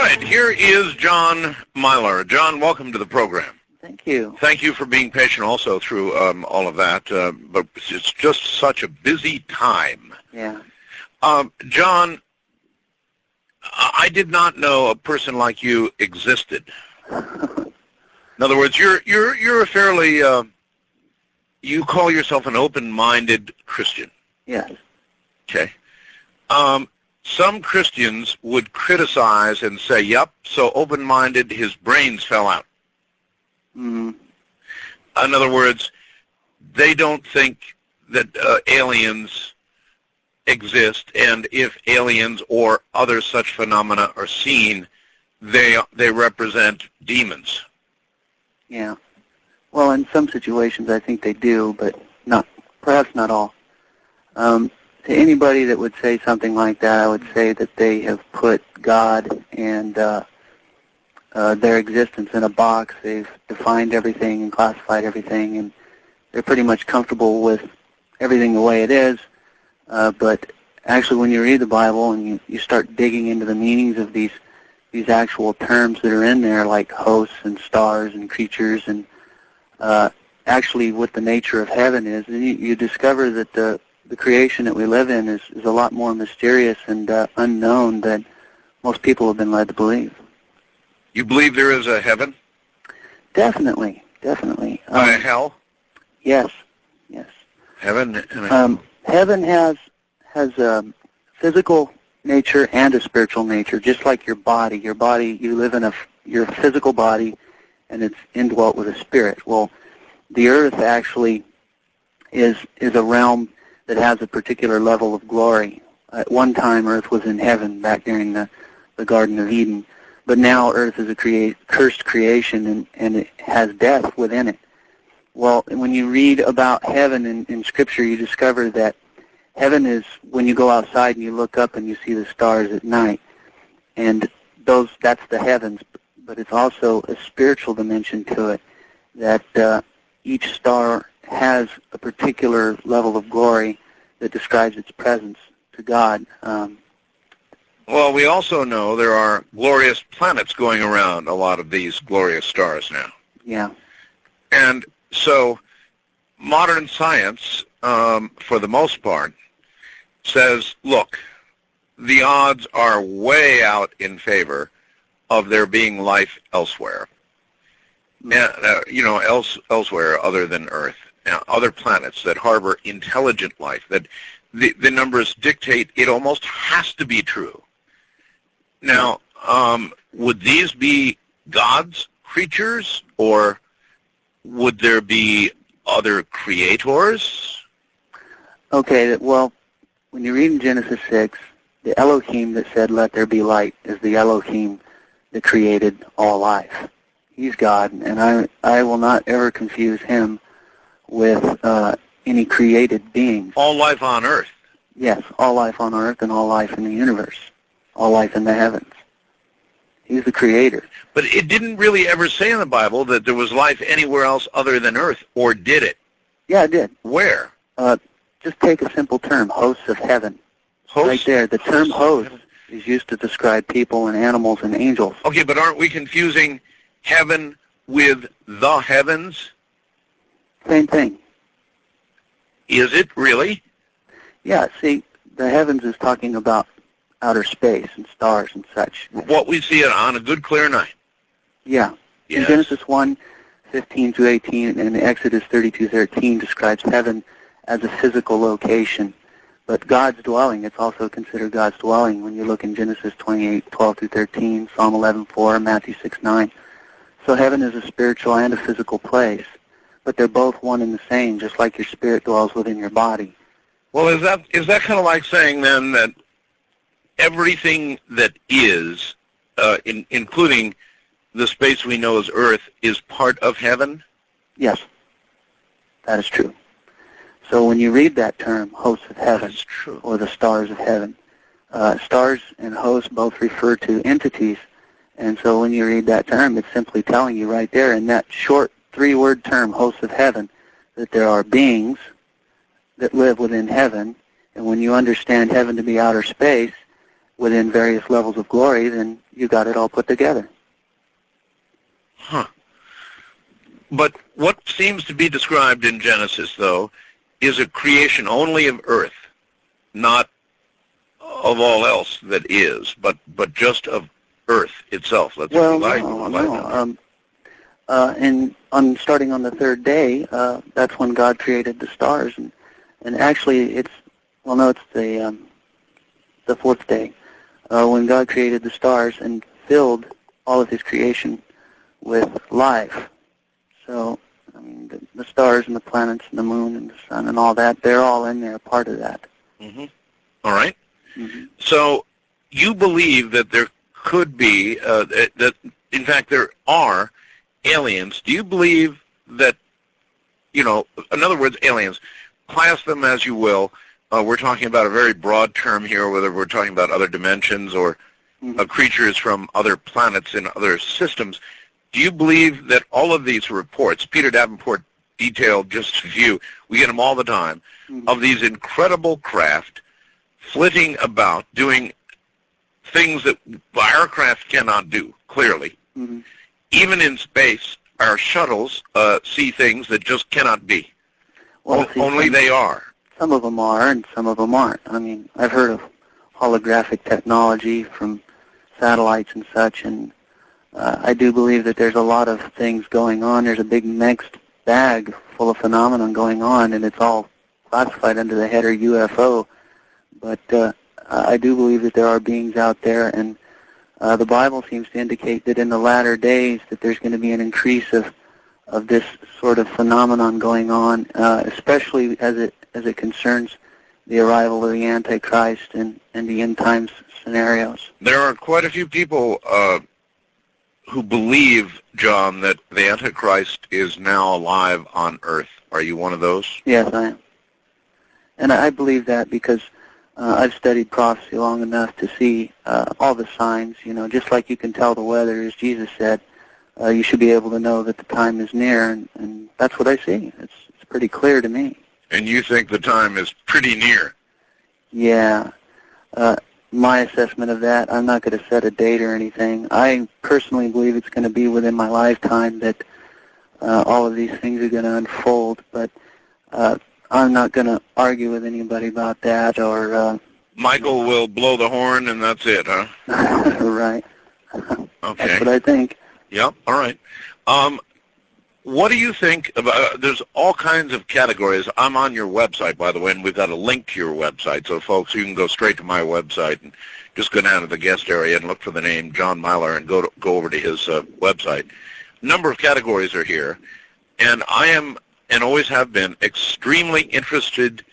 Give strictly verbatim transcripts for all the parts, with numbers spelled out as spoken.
right, here is John Myler. John, welcome to the program. Thank you. Thank you for being patient also through um, all of that, uh, but it's just such a busy time. Yeah. Um, John, I did not know a person like you existed. In other words, you're you're you're a fairly uh, you call yourself an open-minded Christian. Yes. Okay. Um, some Christians would criticize and say, "Yep, so open-minded, his brains fell out." Mm-hmm. In other words, they don't think that uh, aliens exist, and if aliens or other such phenomena are seen, they they represent demons. Yeah. Well, in some situations, I think they do, but not perhaps not all. Um, to anybody that would say something like that, I would say that they have put God and uh, uh, their existence in a box. They've defined everything and classified everything, and they're pretty much comfortable with everything the way it is. Uh, but actually, when you read the Bible and you, you start digging into the meanings of these these actual terms that are in there, like hosts and stars and creatures, and uh, actually what the nature of heaven is, and you, you discover that the the creation that we live in is, is a lot more mysterious and uh, unknown than most people have been led to believe. You believe there is a heaven? Definitely, definitely. Um, um, a hell? Yes, yes. Heaven and a um, Heaven has has a physical nature and a spiritual nature, just like your body. Your body, you live in a your physical body, and it's indwelt with a spirit. Well, the earth actually is is a realm that has a particular level of glory. At one time, earth was in heaven back during the, the Garden of Eden, but now earth is a create, cursed creation, and, and it has death within it. Well, when you read about heaven in, in Scripture, you discover that heaven is when you go outside and you look up and you see the stars at night, and those that's the heavens, but it's also a spiritual dimension to it, that uh, each star has a particular level of glory that describes its presence to God. Um, well, we also know there are glorious planets going around a lot of these glorious stars now. Yeah. And so modern science, um, for the most part, says, look, the odds are way out in favor of there being life elsewhere. And, uh, you know, else, elsewhere other than Earth. Now, other planets that harbor intelligent life, that the, the numbers dictate it almost has to be true. Now, um, would these be God's creatures, or would there be other creators? Okay, well, when you read in Genesis six, the Elohim that said, "Let there be light," is the Elohim that created all life. He's God, and I, I will not ever confuse him with uh, any created beings. All life on Earth. Yes, all life on Earth and all life in the universe, all life in the heavens. He's the creator. But it didn't really ever say in the Bible that there was life anywhere else other than Earth, or did it? Yeah, it did. Where? Uh, just take a simple term, hosts of heaven. Hosts? Right there. The term host is used to describe people and animals and angels. Okay, but aren't we confusing heaven with the heavens? Same thing. Is it really? Yeah, see, the heavens is talking about outer space and stars and such. What we see on a good clear night. Yeah. Yes. In Genesis one, fifteen through eighteen, and Exodus thirty-two thirteen describes heaven as a physical location. But God's dwelling, it's also considered God's dwelling when you look in Genesis twenty-eight twelve through thirteen, Psalm eleven four, Matthew six nine. So heaven is a spiritual and a physical place, but they're both one and the same, just like your spirit dwells within your body. Well, is that is that kind of like saying then that everything that is, uh, in, including the space we know as Earth, is part of heaven? Yes, that is true. So when you read that term, hosts of heaven, That's true. or the stars of heaven, uh, stars and hosts both refer to entities, and so when you read that term, it's simply telling you right there in that short three-word term, hosts of heaven, that there are beings that live within heaven, and when you understand heaven to be outer space, within various levels of glory, then you got it all put together. Huh. But what seems to be described in Genesis, though, is a creation only of earth, not of all else that is, but, but just of earth itself. Let's well, like, no, like no. Um, uh, and on starting on the third day, uh, that's when God created the stars, and and actually, it's well, no, it's the um, the fourth day uh, when God created the stars and filled all of His creation with life. So, I mean, the, the stars and the planets and the moon and the sun and all that, they're all in there, part of that. Mm-hmm. All right. Mm-hmm. So you believe that there could be, uh, that, that, in fact, there are aliens. Do you believe that, you know, in other words, aliens, class them as you will. Uh, we're talking about a very broad term here, whether we're talking about other dimensions or Mm-hmm. uh, creatures from other planets in other systems. Do you believe that all of these reports, Peter Davenport detailed just a few, we get them all the time, Mm-hmm. of these incredible craft flitting about, doing things that our craft cannot do, clearly. Mm-hmm. Even in space, our shuttles uh, see things that just cannot be. Well, o- see, only some, they are. Some of them are, and some of them aren't. I mean, I've heard of holographic technology from satellites and such, and uh, I do believe that there's a lot of things going on. There's a big mixed bag full of phenomenon going on, and it's all classified under the header U F O. But uh, I do believe that there are beings out there, and uh, the Bible seems to indicate that in the latter days that there's going to be an increase of of this sort of phenomenon going on, uh, especially as it as it concerns the arrival of the Antichrist and, and the end times scenarios. There are quite a few people uh, who believe, John, that the Antichrist is now alive on Earth. Are you one of those? Yes, I am. And I believe that because uh, I've studied prophecy long enough to see uh, all the signs, you know, just like you can tell the weather, as Jesus said, uh, you should be able to know that the time is near, and, and that's what I see. It's, it's pretty clear to me. And you think the time is pretty near? Yeah. Uh, my assessment of that, I'm not going to set a date or anything. I personally believe it's going to be within my lifetime that uh, all of these things are going to unfold, but uh, I'm not going to argue with anybody about that or... Uh, Michael will blow the horn and that's it, huh? Right. Okay. That's what I think. Yep, all right. Um, what do you think about, uh, there's all kinds of categories. I'm on your website, by the way, and we've got a link to your website. So, folks, you can go straight to my website and just go down to the guest area and look for the name John Myler and go to, go over to his uh, website. A number of categories are here, and I am, and always have been, extremely interested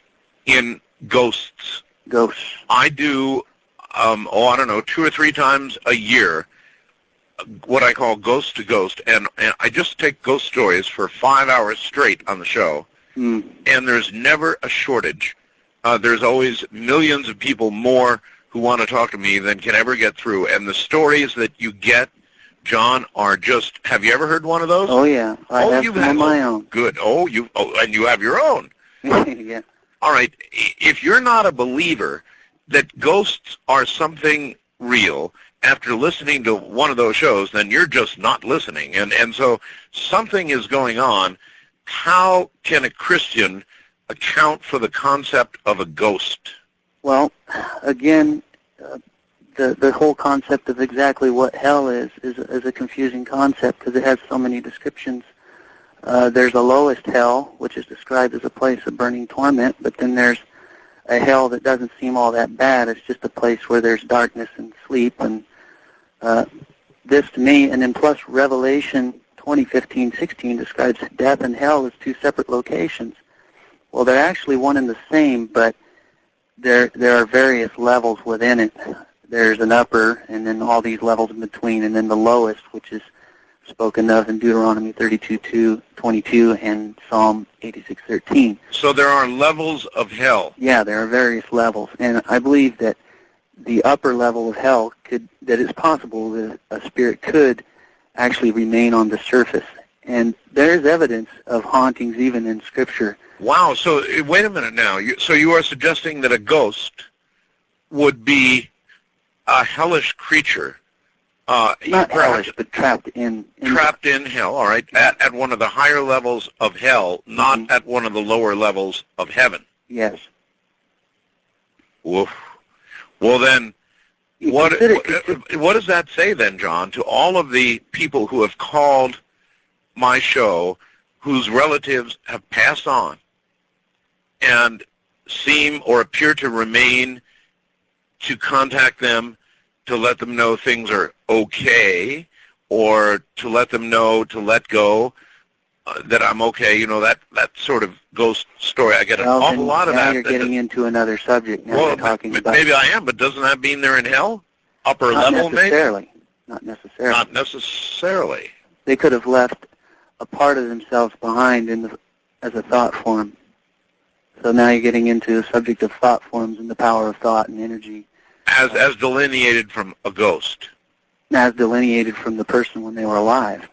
in ghosts. Ghosts. I do, um, oh, I don't know, two or three times a year, what I call ghost to ghost, and, and I just take ghost stories for five hours straight on the show, Mm. and there's never a shortage. Uh, there's always millions of people more who want to talk to me than can ever get through, and the stories that you get, John, are just, have you ever heard one of those? Oh, yeah. I oh, have you've some had, of my oh, own. Good. Oh, you, oh, and you have your own. Yeah. All right. If you're not a believer that ghosts are something real, after listening to one of those shows, then you're just not listening. And and so something is going on. How can a Christian account for the concept of a ghost? Well, again, uh, the the whole concept of exactly what hell is is, is a confusing concept because it has so many descriptions. Uh, there's a lowest hell, which is described as a place of burning torment, but then there's a hell that doesn't seem all that bad. It's just a place where there's darkness and sleep, and uh, this to me, and then plus Revelation twenty fifteen sixteen describes death and hell as two separate locations. Well, they're actually one and the same, but there there are various levels within it. There's an upper, and then all these levels in between, and then the lowest, which is spoken of in Deuteronomy thirty-two two twenty-two and Psalm eighty-six thirteen. So there are levels of hell. Yeah, there are various levels, and I believe that the upper level of hell could, that it's possible that a spirit could actually remain on the surface. And there's evidence of hauntings even in Scripture. Wow. So wait a minute now. You, so you are suggesting that a ghost would be a hellish creature, uh, Not perhaps hellish, but trapped in. in trapped in hell, all right, at, at one of the higher levels of hell, not Mhm. at one of the lower levels of heaven. Yes. Woof. Well, then, You what, consider, what consider, what does that say then, John, to all of the people who have called my show, whose relatives have passed on and seem or appear to remain, to contact them to let them know things are okay, or to let them know to let go, uh, that I'm okay, you know, that, that sort of ghost story. I get an well, awful then lot of now that. you're getting into another subject. Now Well, you're talking m- about maybe I am, but doesn't that mean they're in hell? Upper not level, maybe? necessarily. Not necessarily. Not necessarily. They could have left a part of themselves behind in the, as a thought form. So now you're getting into the subject of thought forms and the power of thought and energy, As, as delineated from a ghost. as delineated from the person when they were alive,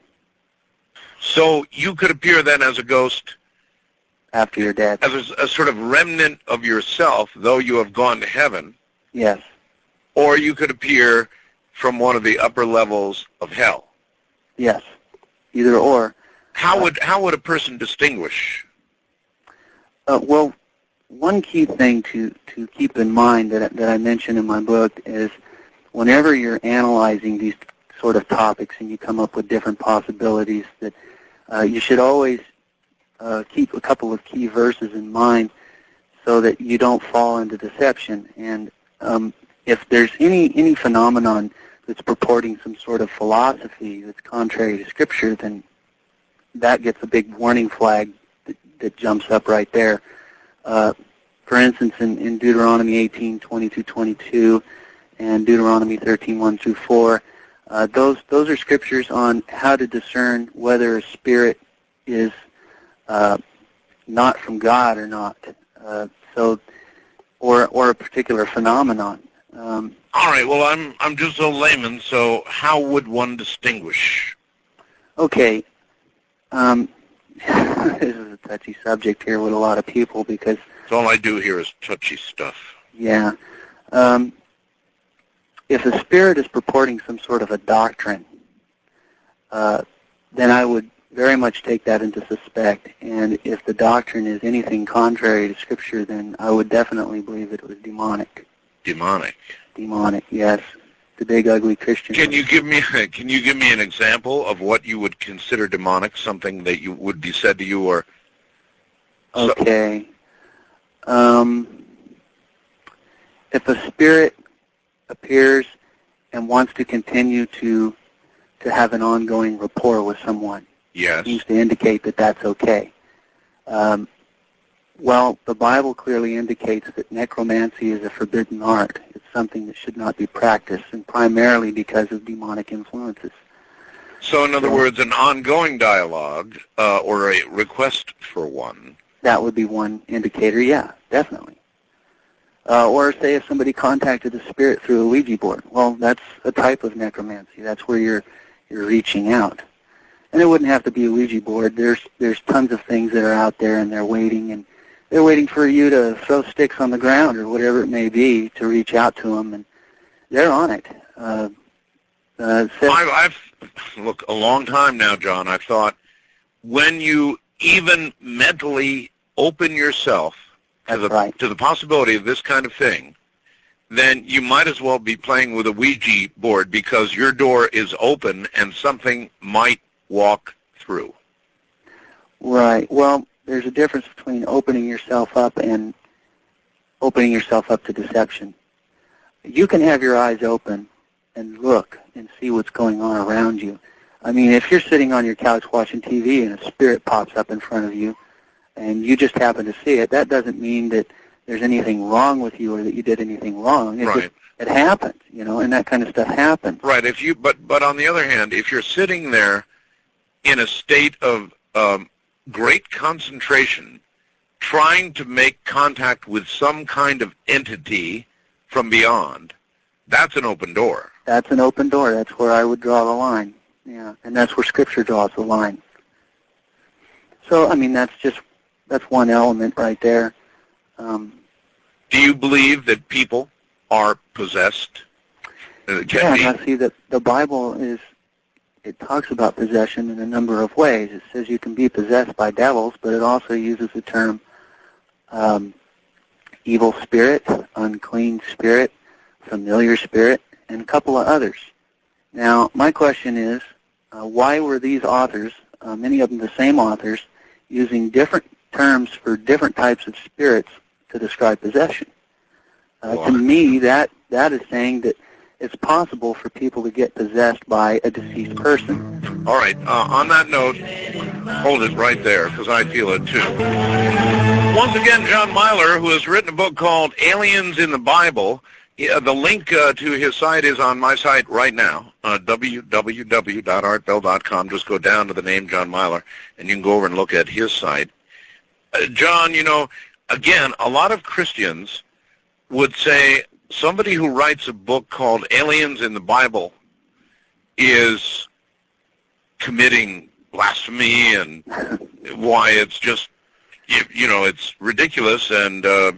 So you could appear then as a ghost, after you're dead. as a, a sort of remnant of yourself, though you have gone to heaven, Yes. or you could appear from one of the upper levels of hell. Yes. Either or. How Uh, would how would a person distinguish? Uh, well, one key thing to, to keep in mind that, that I mention in my book is whenever you're analyzing these sort of topics and you come up with different possibilities, that uh, you should always uh, keep a couple of key verses in mind so that you don't fall into deception. And um, if there's any, any phenomenon that's purporting some sort of philosophy that's contrary to Scripture, then that gets a big warning flag that, that jumps up right there. Uh, for instance, in, in Deuteronomy eighteen, twenty-two, twenty-two, and Deuteronomy thirteen, one through four, uh, those those are scriptures on how to discern whether a spirit is uh, not from God or not. Uh, so, or or a particular phenomenon. Um, All right. Well, I'm I'm just a layman, so how would one distinguish? okay. Um, this is a touchy subject here with a lot of people because, So all I do here is touchy stuff. yeah, um, if a spirit is purporting some sort of a doctrine, uh, then I would very much take that into suspect. And if the doctrine is anything contrary to Scripture, then I would definitely believe it was demonic. Demonic. Demonic, yes. The big ugly Christian. Can you give me can you give me an example of what you would consider demonic? Something that you would be said to you, or so, okay. Um, if a spirit appears and wants to continue to to have an ongoing rapport with someone, yes. seems to indicate that that's okay. Um, well, the Bible clearly indicates that necromancy is a forbidden art. It's something that should not be practiced, and primarily because of demonic influences. So in other So- words, an ongoing dialogue uh, or a request for one. That would be one indicator, yeah, definitely. Uh, or say if somebody contacted the spirit through a Ouija board. Well, that's a type of necromancy. That's where you're you're reaching out. And it wouldn't have to be a Ouija board. There's there's tons of things that are out there, and they're waiting, and they're waiting for you to throw sticks on the ground or whatever it may be to reach out to them, and they're on it. Uh, uh, so- I've, I've look a long time now, John. I've thought when you even mentally open yourself to That's the right. to the possibility of this kind of thing, then you might as well be playing with a Ouija board, because your door is open and something might walk through. Right. Well, there's a difference between opening yourself up and opening yourself up to deception. You can have your eyes open and look and see what's going on around you. I mean, if you're sitting on your couch watching T V and a spirit pops up in front of you and you just happen to see it, that doesn't mean that there's anything wrong with you or that you did anything wrong. It Right. just, it happens, you know, and that kind of stuff happens. Right. If you, but but on the other hand, if you're sitting there in a state of um, great concentration, trying to make contact with some kind of entity from beyond, that's an open door. That's an open door. That's where I would draw the line. Yeah, and that's where Scripture draws the line. So, I mean, that's just, that's one element right there. Um, Do you believe that people are possessed? Uh, yeah, and I see that the Bible is, it talks about possession in a number of ways. It says you can be possessed by devils, but it also uses the term um, evil spirit, unclean spirit, familiar spirit, and a couple of others. Now, my question is, uh, why were these authors, uh, many of them the same authors, using different terms for different types of spirits to describe possession? Uh, to me, that that is saying that it's possible for people to get possessed by a deceased person. All right. Uh, on that note, hold it right there, because I feel it too. Once again, John Myler, who has written a book called Aliens in the Bible. Yeah, the link uh, to his site is on my site right now, uh, w w w dot art bell dot com. Just go down to the name John Myler, and you can go over and look at his site. Uh, John, you know, again, a lot of Christians would say somebody who writes a book called Aliens in the Bible is committing blasphemy, and why it's just, you, you know, it's ridiculous. And uh,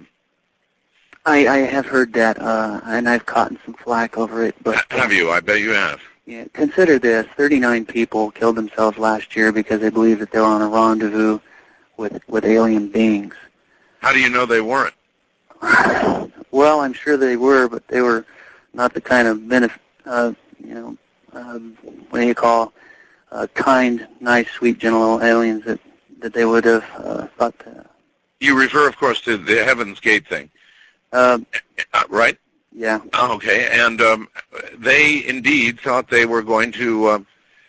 I, I have heard that, uh, and I've caught some flack over it. But have you? I bet you have. Yeah, consider this: thirty-nine people killed themselves last year because they believed that they were on a rendezvous with with alien beings. How do you know they weren't? Well, I'm sure they were, but they were not the kind of benef- uh, you know, um, what do you call, uh, kind, nice, sweet, gentle aliens that that they would have uh, thought. To, you refer, of course, to the Heaven's Gate thing. Um, uh, right? Yeah. Okay, and um, they indeed thought they were going to, uh,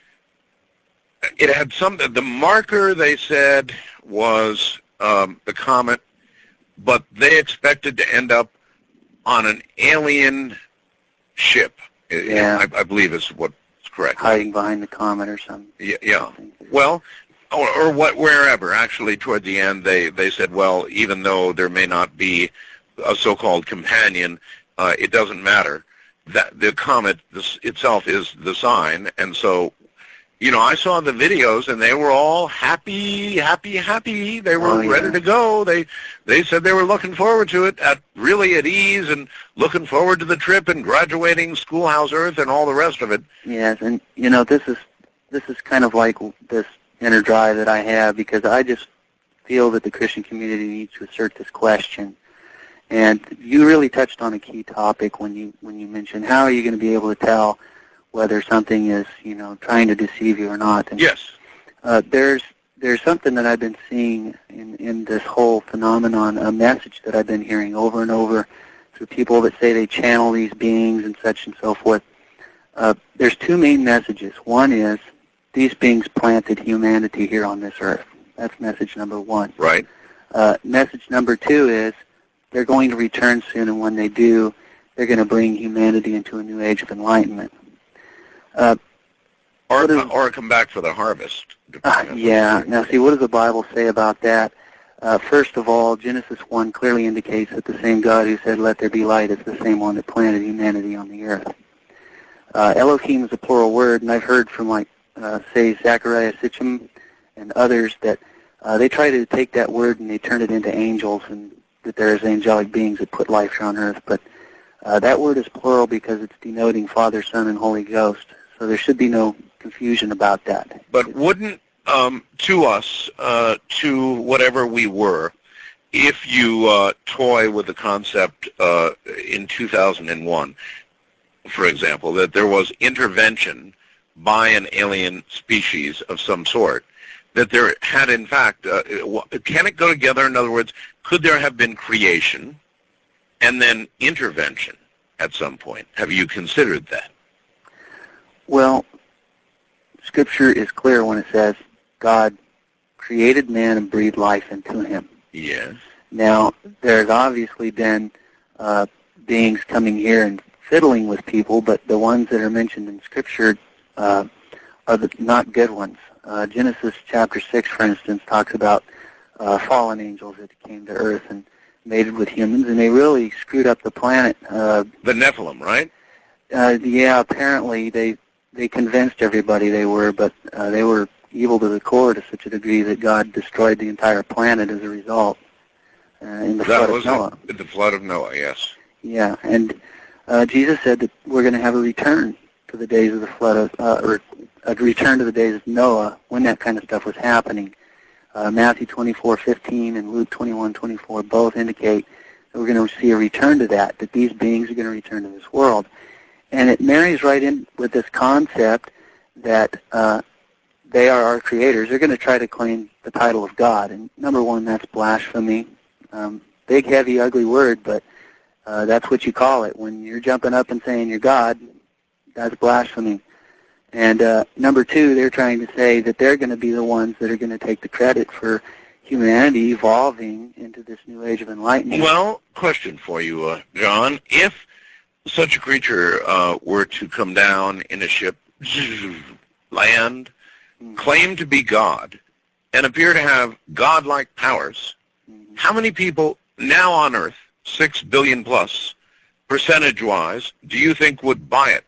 it had some, the marker they said was um, the comet, but they expected to end up on an alien ship. Yeah. I, I believe is what's correct. Hiding behind the comet or something. Yeah, yeah. Well, or, or what, wherever. Actually, toward the end, they, they said, well, even though there may not be a so-called companion, uh, it doesn't matter. That the comet this, itself is the sign, and so, you know, I saw the videos, and they were all happy, happy, happy. They were oh, yeah. ready to go. They they said they were looking forward to it, at really at ease, and looking forward to the trip and graduating Schoolhouse Earth and all the rest of it. Yes, and you know, this is this is kind of like this inner drive that I have, because I just feel that the Christian community needs to assert this question. And you really touched on a key topic when you when you mentioned how are you going to be able to tell whether something is, you know, trying to deceive you or not. And, yes. Uh, there's there's something that I've been seeing in, in this whole phenomenon, a message that I've been hearing over and over through people that say they channel these beings and such and so forth. Uh, there's two main messages. One is these beings planted humanity here on this earth. That's message number one. Right. Uh, message number two is they're going to return soon, and when they do, they're going to bring humanity into a new age of enlightenment. Uh, or, is, or come back for the harvest. Uh, yeah. Now, see, what does the Bible say about that? Uh, first of all, Genesis one clearly indicates that the same God who said, let there be light, is the same one that planted humanity on the earth. Uh, Elohim is a plural word, and I've heard from, like, uh, say, Zechariah Sitchin and others that uh, they try to take that word and they turn it into angels, and that there's angelic beings that put life here on earth. But uh, that word is plural because it's denoting Father, Son, and Holy Ghost. So there should be no confusion about that. But wouldn't, um, to us, uh, to whatever we were, if you uh, toy with the concept uh, in two thousand one, for example, that there was intervention by an alien species of some sort, that there had, in fact, uh, can it go together? In other words, could there have been creation and then intervention at some point? Have you considered that? Well, Scripture is clear when it says God created man and breathed life into him. Yes. Now, there's obviously been uh, beings coming here and fiddling with people, but the ones that are mentioned in Scripture uh, are the not good ones. Uh, Genesis chapter six, for instance, talks about uh, fallen angels that came to earth and mated with humans, and they really screwed up the planet. Uh, the Nephilim, right? Uh, yeah, apparently they they convinced everybody they were, but uh, they were evil to the core to such a degree that God destroyed the entire planet as a result uh, in the that flood was of Noah. The flood of Noah, yes. Yeah, and Uh, Jesus said that we're going to have a return to the days of the flood, of, uh, or a return to the days of Noah when that kind of stuff was happening. Uh, Matthew twenty-four fifteen and Luke twenty-one twenty-four both indicate that we're going to see a return to that, that these beings are going to return to this world. And it marries right in with this concept that uh, they are our creators. They're going to try to claim the title of God. And number one, that's blasphemy. Um, big, heavy, ugly word, but uh, that's what you call it. When you're jumping up and saying you're God, that's blasphemy. And uh, number two, they're trying to say that they're going to be the ones that are going to take the credit for humanity evolving into this new age of enlightenment. Well, question for you, uh, John. If such a creature uh, were to come down in a ship, land, mm-hmm. claim to be God, and appear to have godlike powers, mm-hmm. how many people now on Earth, six billion plus, percentage-wise, do you think would buy it?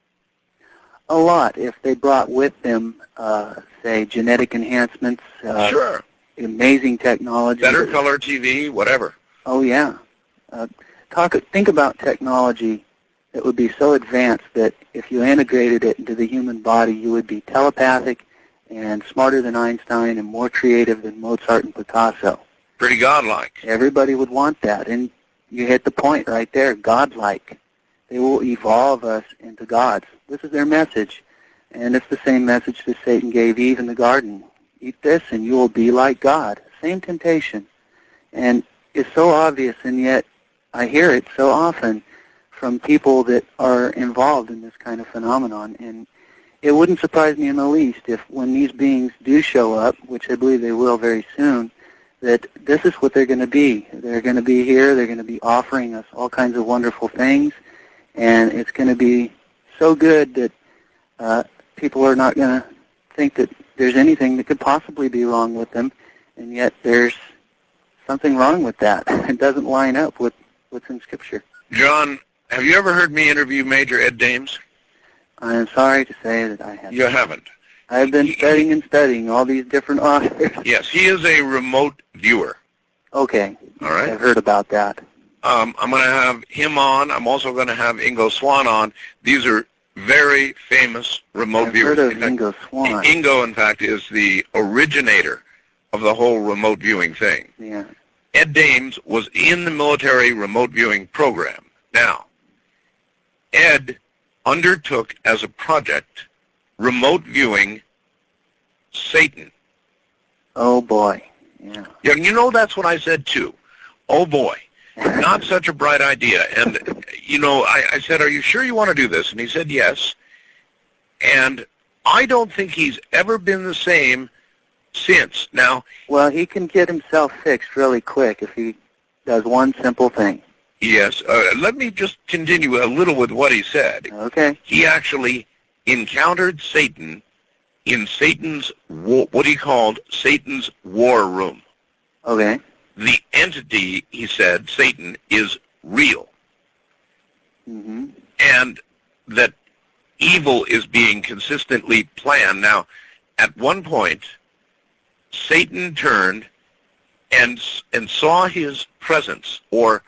A lot, if they brought with them, uh, say, genetic enhancements, uh, sure, amazing technology, better color T V, whatever. Oh yeah, uh, talk. Think about technology that would be so advanced that if you integrated it into the human body, you would be telepathic and smarter than Einstein and more creative than Mozart and Picasso. Pretty godlike. Everybody would want that, and you hit the point right there. Godlike. They will evolve us into gods. This is their message, and it's the same message that Satan gave Eve in the garden. Eat this and you will be like God. Same temptation. And it's so obvious, and yet I hear it so often from people that are involved in this kind of phenomenon. And it wouldn't surprise me in the least if when these beings do show up, which I believe they will very soon, that this is what they're going to be. They're going to be here. They're going to be offering us all kinds of wonderful things. And it's going to be so good that uh, people are not going to think that there's anything that could possibly be wrong with them, and yet there's something wrong with that. It doesn't line up with what's in Scripture. John, have you ever heard me interview Major Ed Dames? I am sorry to say that I haven't. You haven't? I've been he, studying and studying all these different authors. Yes, he is a remote viewer. Okay. All right. I've heard about that. Um, I'm going to have him on. I'm also going to have Ingo Swann on. These are very famous remote I've viewers. heard of in fact, Ingo Swann. Ingo, in fact, is the originator of the whole remote viewing thing. Yeah. Ed Dames was in the military remote viewing program. Now, Ed undertook as a project remote viewing Satan. Oh, boy. Yeah. Yeah, you know, that's what I said, too. Oh, boy. Not such a bright idea. And, you know, I, I said, are you sure you want to do this? And he said, yes. And I don't think he's ever been the same since. Now, well, he can get himself fixed really quick if he does one simple thing. Yes. Uh, let me just continue a little with what he said. Okay. He actually encountered Satan in Satan's, war, what he called Satan's war room. Okay. The entity, he said, Satan, is real. Mm-hmm. And that evil is being consistently planned. Now, at one point, Satan turned and, and saw his presence, or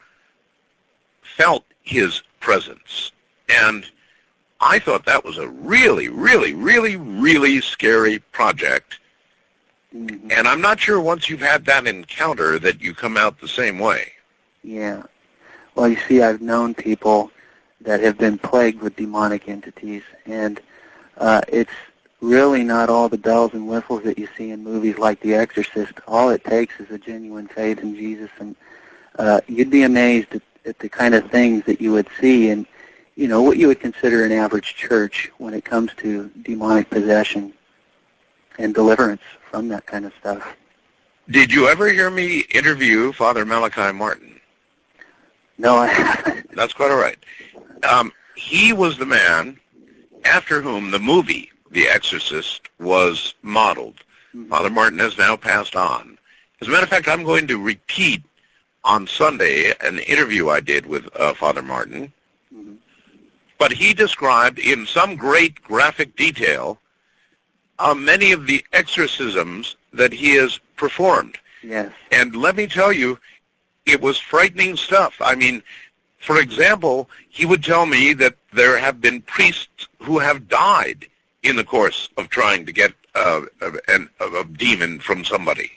felt his presence. And I thought that was a really, really, really, really scary project. Mm-hmm. And I'm not sure once you've had that encounter that you come out the same way. Yeah. Well, you see, I've known people that have been plagued with demonic entities, and uh, it's really not all the bells and whistles that you see in movies like The Exorcist. All it takes is a genuine faith in Jesus, and uh, you'd be amazed at, at the kind of things that you would see in, you know, what you would consider an average church when it comes to demonic possession and deliverance from that kind of stuff. Did you ever hear me interview Father Malachi Martin? No, I haven't. That's quite all right. Um, he was the man after whom the movie The Exorcist was modeled. Mm-hmm. Father Martin has now passed on. As a matter of fact, I'm going to repeat on Sunday an interview I did with uh, Father Martin. Mm-hmm. But he described in some great graphic detail Uh, many of the exorcisms that he has performed. Yes. And let me tell you, it was frightening stuff. I mean, For example, he would tell me that there have been priests who have died in the course of trying to get uh, a, a, a demon from somebody.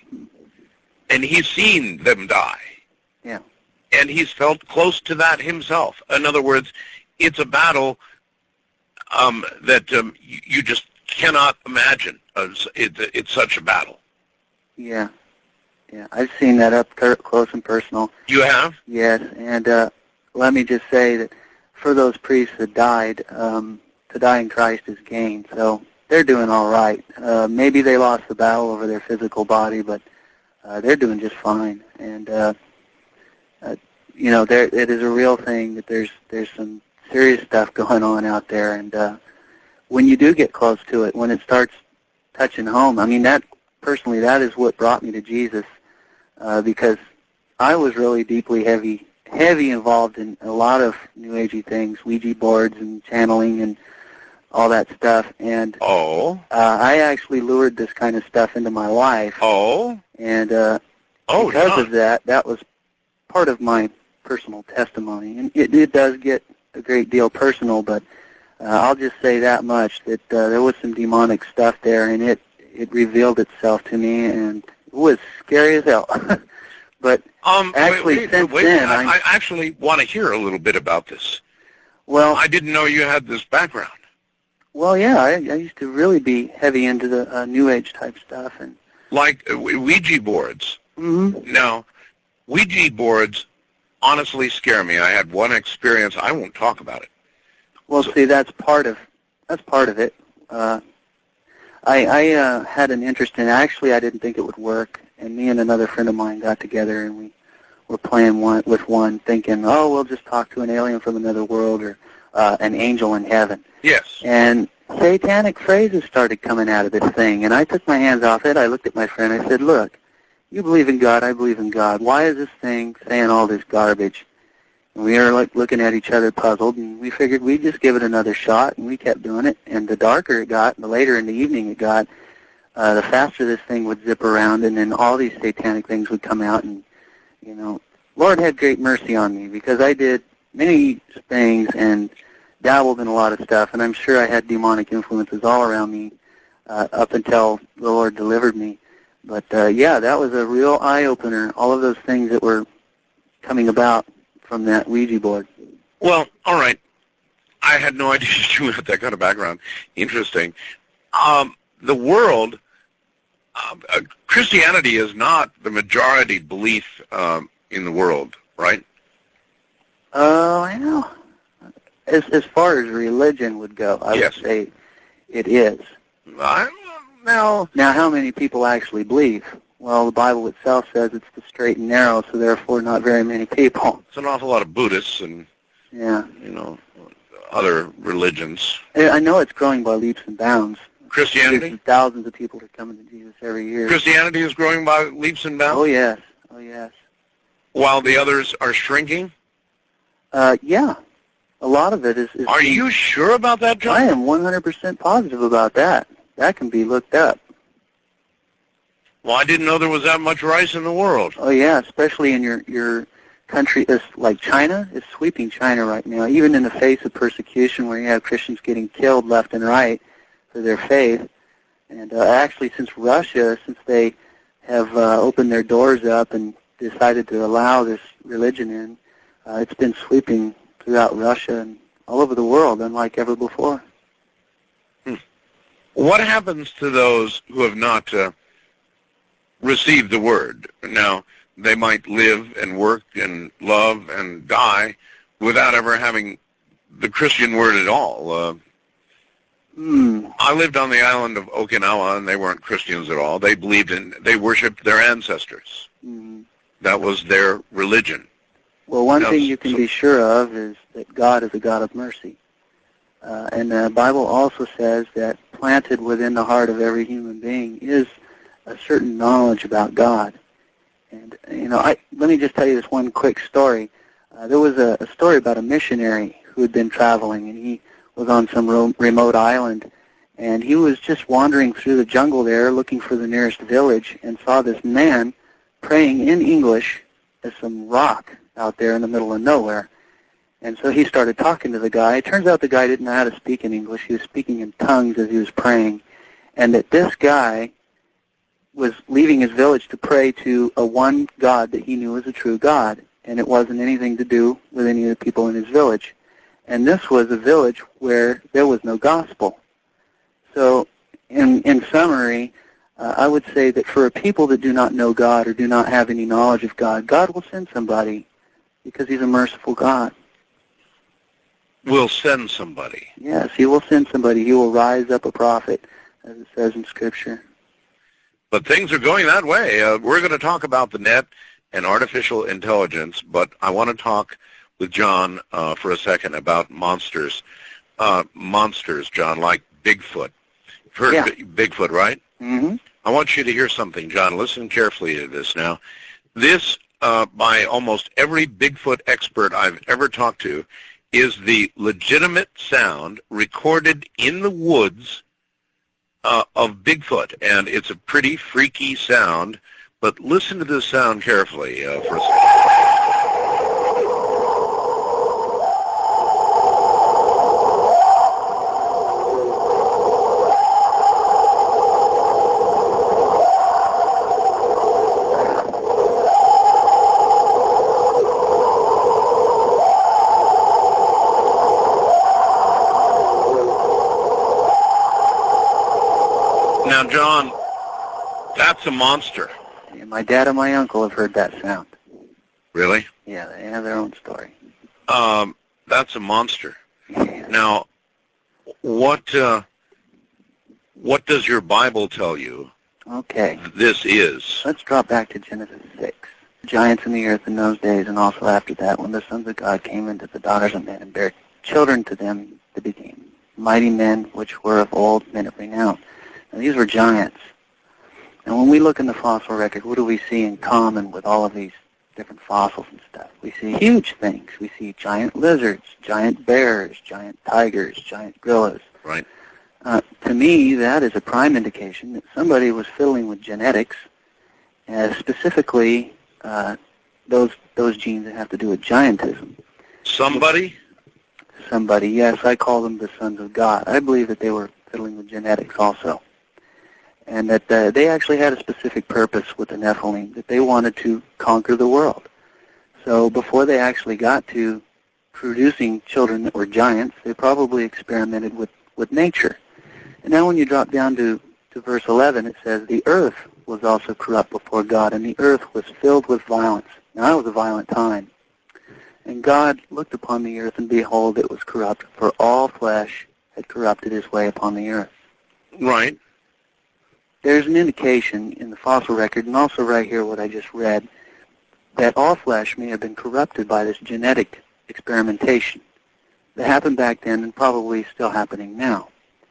And he's seen them die. Yeah. And he's felt close to that himself. In other words, it's a battle um, that um, you, you just cannot imagine. Uh, it, it's such a battle. Yeah. Yeah. I've seen that up close and personal. You have? Yes. And uh, let me just say that for those priests that died, um, to die in Christ is gain. So they're doing all right. Uh, maybe they lost the battle over their physical body, but uh, they're doing just fine. And uh, uh, you know, there it is a real thing that there's there's some serious stuff going on out there. And uh, when you do get close to it, when it starts touching home, I mean, that personally, that is what brought me to Jesus, uh, because I was really deeply heavy, heavy involved in a lot of New Agey things, Ouija boards and channeling and all that stuff. And oh, uh, I actually lured this kind of stuff into my life. Oh, and uh, oh, because yeah. of that, that was part of my personal testimony. And it, it does get a great deal personal, but uh, I'll just say that much, that uh, there was some demonic stuff there, and it, it revealed itself to me, and it was scary as hell. But um, actually, wait, wait, since wait, then, I, I'm, I actually want to hear a little bit about this. well, I didn't know you had this background. well, yeah, I, I used to really be heavy into the uh, New Age type stuff, and Like uh, Ouija boards. mm-hmm. Now, Ouija boards honestly scare me. I had one experience. I won't talk about it. Well, So- see, that's part of that's part of it. Uh, I, I uh, had an interest in. Actually, I didn't think it would work, and me and another friend of mine got together, and we were playing one with one, thinking, oh, we'll just talk to an alien from another world or uh, an angel in heaven. Yes. And satanic phrases started coming out of this thing, and I took my hands off it. I looked at my friend. I said, look, you believe in God, I believe in God. Why is this thing saying all this garbage? And we were like looking at each other puzzled, and we figured we'd just give it another shot, and we kept doing it. And the darker it got, the later in the evening it got, uh, the faster this thing would zip around, and then all these satanic things would come out. And, you know, Lord had great mercy on me, because I did many things and dabbled in a lot of stuff, and I'm sure I had demonic influences all around me uh, up until the Lord delivered me. But, uh, yeah, that was a real eye-opener, all of those things that were coming about from that Ouija board. Well, all right. I had no idea you had that kind of background. Interesting. Um, the world, uh, uh, Christianity is not the majority belief um, in the world, right? Oh, I know. As as far as religion would go, I Yes. would say it is. I, now, Now, how many people actually believe? Well, the Bible itself says it's the straight and narrow, so therefore not very many people. it's an awful lot of Buddhists and, Yeah. you know, other religions. I I know it's growing by leaps and bounds. Christianity? There's thousands of people that are coming to Jesus every year. Christianity is growing by leaps and bounds, Oh, yes. Oh, yes. while the others are shrinking? Uh, yeah. A lot of it is... is Are you sure about that, John? I am one hundred percent positive about that. That can be looked up. Well, I didn't know there was that much rice in the world. Oh, yeah, especially in your, your country. It's like China is sweeping China right now, even in the face of persecution where you have Christians getting killed left and right for their faith. And uh, actually, since Russia, since they have uh, opened their doors up and decided to allow this religion in, uh, it's been sweeping throughout Russia and all over the world, unlike ever before. Hmm. What happens to those who have not uh, received the word? Now, they might live and work and love and die without ever having the Christian word at all. Uh, Hmm. I lived on the island of Okinawa, and they weren't Christians at all. They believed in, they worshipped their ancestors. Hmm. That was their religion. Well, one Now, thing you can so- be sure of is that God is a God of mercy. Uh, and the Bible also says that planted within the heart of every human being is a certain knowledge about God. And, you know, I, let me just tell you this one quick story. Uh, there was a, a story about a missionary who had been traveling, and he was on some ro- remote island, and he was just wandering through the jungle there looking for the nearest village and saw this man praying in English as some rock out there in the middle of nowhere. And so he started talking to the guy. It turns out the guy didn't know how to speak in English. He was speaking in tongues as he was praying. And that this guy was leaving his village to pray to a one God that he knew was a true God. And it wasn't anything to do with any of the people in his village. And this was a village where there was no gospel. So in, in summary, uh, I would say that for a people that do not know God or do not have any knowledge of God, God will send somebody because he's a merciful God. Will send somebody. Yes, he will send somebody. He will rise up a prophet, as it says in Scripture. But things are going that way. Uh, we're going to talk about the net and artificial intelligence, but I want to talk with John uh, for a second about monsters. Uh, monsters, John, like Bigfoot. You've heard Yeah. of Bigfoot, right? Mm-hmm. I want you to hear something, John. Listen carefully to this now. This, uh, by almost every Bigfoot expert I've ever talked to, is the legitimate sound recorded in the woods uh, of Bigfoot. And it's a pretty freaky sound, but listen to this sound carefully uh, for a second. Now, John, that's a monster. Yeah, my dad and my uncle have heard that sound. Really? Yeah, they have their own story. Um, that's a monster. Yeah. Now, what uh, what does your Bible tell you Okay, this is? let's drop back to Genesis six. Giants in the earth in those days, and also after that, when the sons of God came into the daughters of men and bare children to them, they became mighty men, which were of old, men of renown. Now, these were giants. And when we look in the fossil record, what do we see in common with all of these different fossils and stuff? We see huge things. We see giant lizards, giant bears, giant tigers, giant gorillas. Right. Uh, to me, that is a prime indication that somebody was fiddling with genetics, uh, specifically uh, those those genes that have to do with giantism. Somebody? Somebody, yes, I call them the sons of God. I believe that they were fiddling with genetics also, and that uh, they actually had a specific purpose with the Nephilim, that they wanted to conquer the world. So before they actually got to producing children that were giants, they probably experimented with, with nature. And now when you drop down to, to verse eleven, it says, the earth was also corrupt before God, and the earth was filled with violence. Now that was a violent time. And God looked upon the earth, and behold, it was corrupt, for all flesh had corrupted his way upon the earth. Right. There's an indication in the fossil record, and also right here what I just read, that all flesh may have been corrupted by this genetic experimentation that happened back then and probably still happening now.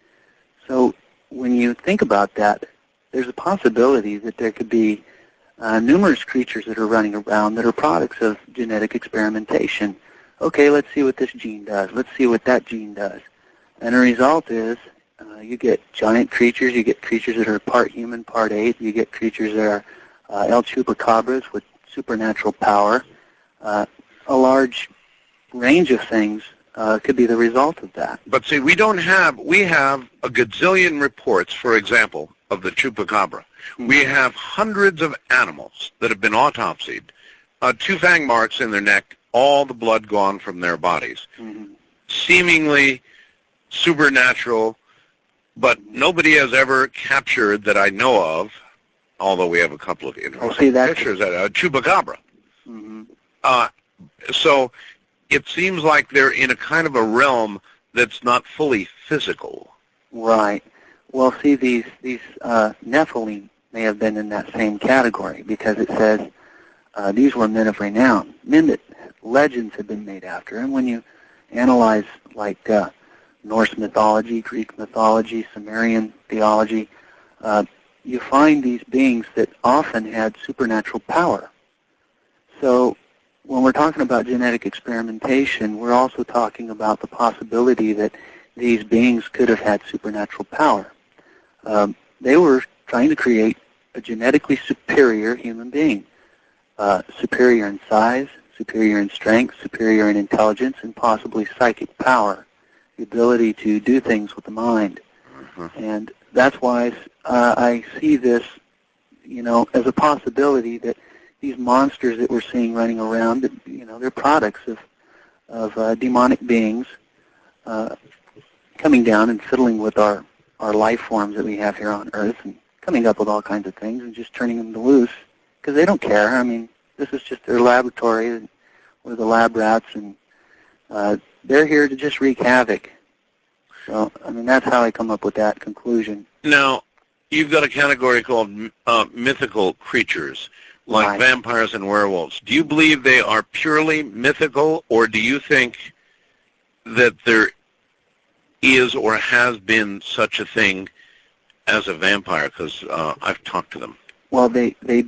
So when you think about that, there's a possibility that there could be uh, numerous creatures that are running around that are products of genetic experimentation. Okay, let's see what this gene does. Let's see what that gene does. And the result is uh, you get giant creatures. You get creatures that are part human, part ape. You get creatures that are uh, El Chupacabras with supernatural power. Uh, a large range of things uh, could be the result of that. But see, we don't have, we have a gazillion reports, for example, of the Chupacabra. Mm-hmm. We have hundreds of animals that have been autopsied, uh, two fang marks in their neck, all the blood gone from their bodies. Mm-hmm. Seemingly supernatural, but nobody has ever captured that I know of, although we have a couple of Oh, see, that's pictures of a Chupacabra. Mm-hmm. Uh, so it seems like they're in a kind of a realm that's not fully physical. Right. Well, see, these these uh, Nephilim may have been in that same category because it says uh, these were men of renown, men that legends have been made after. And when you analyze like uh, Norse mythology, Greek mythology, Sumerian theology, uh, you find these beings that often had supernatural power. So when we're talking about genetic experimentation, we're also talking about the possibility that these beings could have had supernatural power. Um, they were trying to create a genetically superior human being, uh, superior in size, superior in strength, superior in intelligence, and possibly psychic power, the ability to do things with the mind. Uh-huh. And that's why uh, I see this, you know, as a possibility that these monsters that we're seeing running around, you know, they're products of, of uh, demonic beings uh, coming down and fiddling with our, our life forms that we have here on Earth and coming up with all kinds of things and just turning them loose because they don't care. I mean, this is just their laboratory with the lab rats, and uh, they're here to just wreak havoc. So, I mean, that's how I come up with that conclusion. Now, you've got a category called uh, mythical creatures, like Right. vampires and werewolves. Do you believe they are purely mythical, or do you think that there is or has been such a thing as a vampire? Because uh, I've talked to them. Well, they they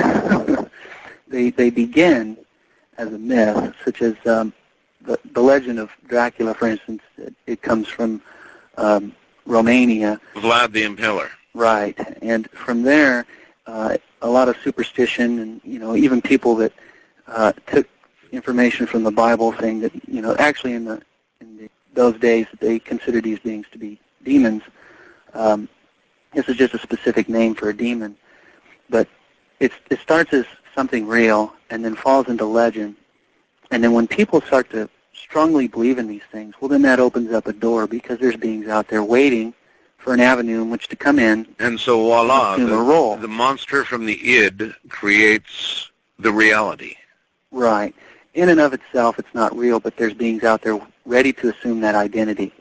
they they begin as a myth, such as um, the the legend of Dracula, for instance. It, it comes from um, Romania. Vlad the Impaler. Right, and from there, uh, a lot of superstition, and you know, even people that uh, took information from the Bible, saying that you know, actually in the in the, those days they considered these beings to be demons. Um, this is just a specific name for a demon, but it's, it starts as something real and then falls into legend. And then when people start to strongly believe in these things, well, then that opens up a door because there's beings out there waiting for an avenue in which to come in. And so voila, and assume a the, role. the monster from the id creates the reality. Right. In and of itself, it's not real, but there's beings out there ready to assume that identity.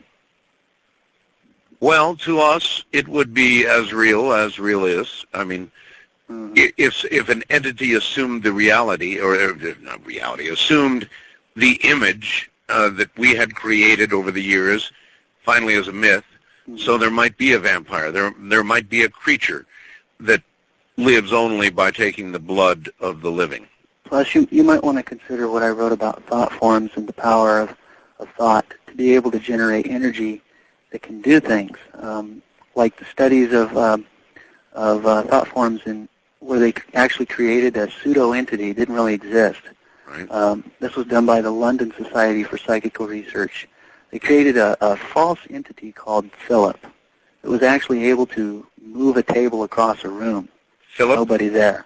Well, to us, it would be as real as real is. I mean, Mm-hmm. if if an entity assumed the reality, or uh, not reality, assumed the image uh, that we had created over the years, finally as a myth, Mm-hmm. so there might be a vampire. There there might be a creature that lives only by taking the blood of the living. Plus, you, you might want to consider what I wrote about thought forms and the power of, of thought to be able to generate energy that can do things, um, like the studies of um, of uh, thought forms in where they actually created a pseudo-entity. It didn't really exist. Right. Um, this was done by the London Society for Psychical Research. They created a, a false entity called Philip. It was actually able to move a table across a room. Philip? Nobody there.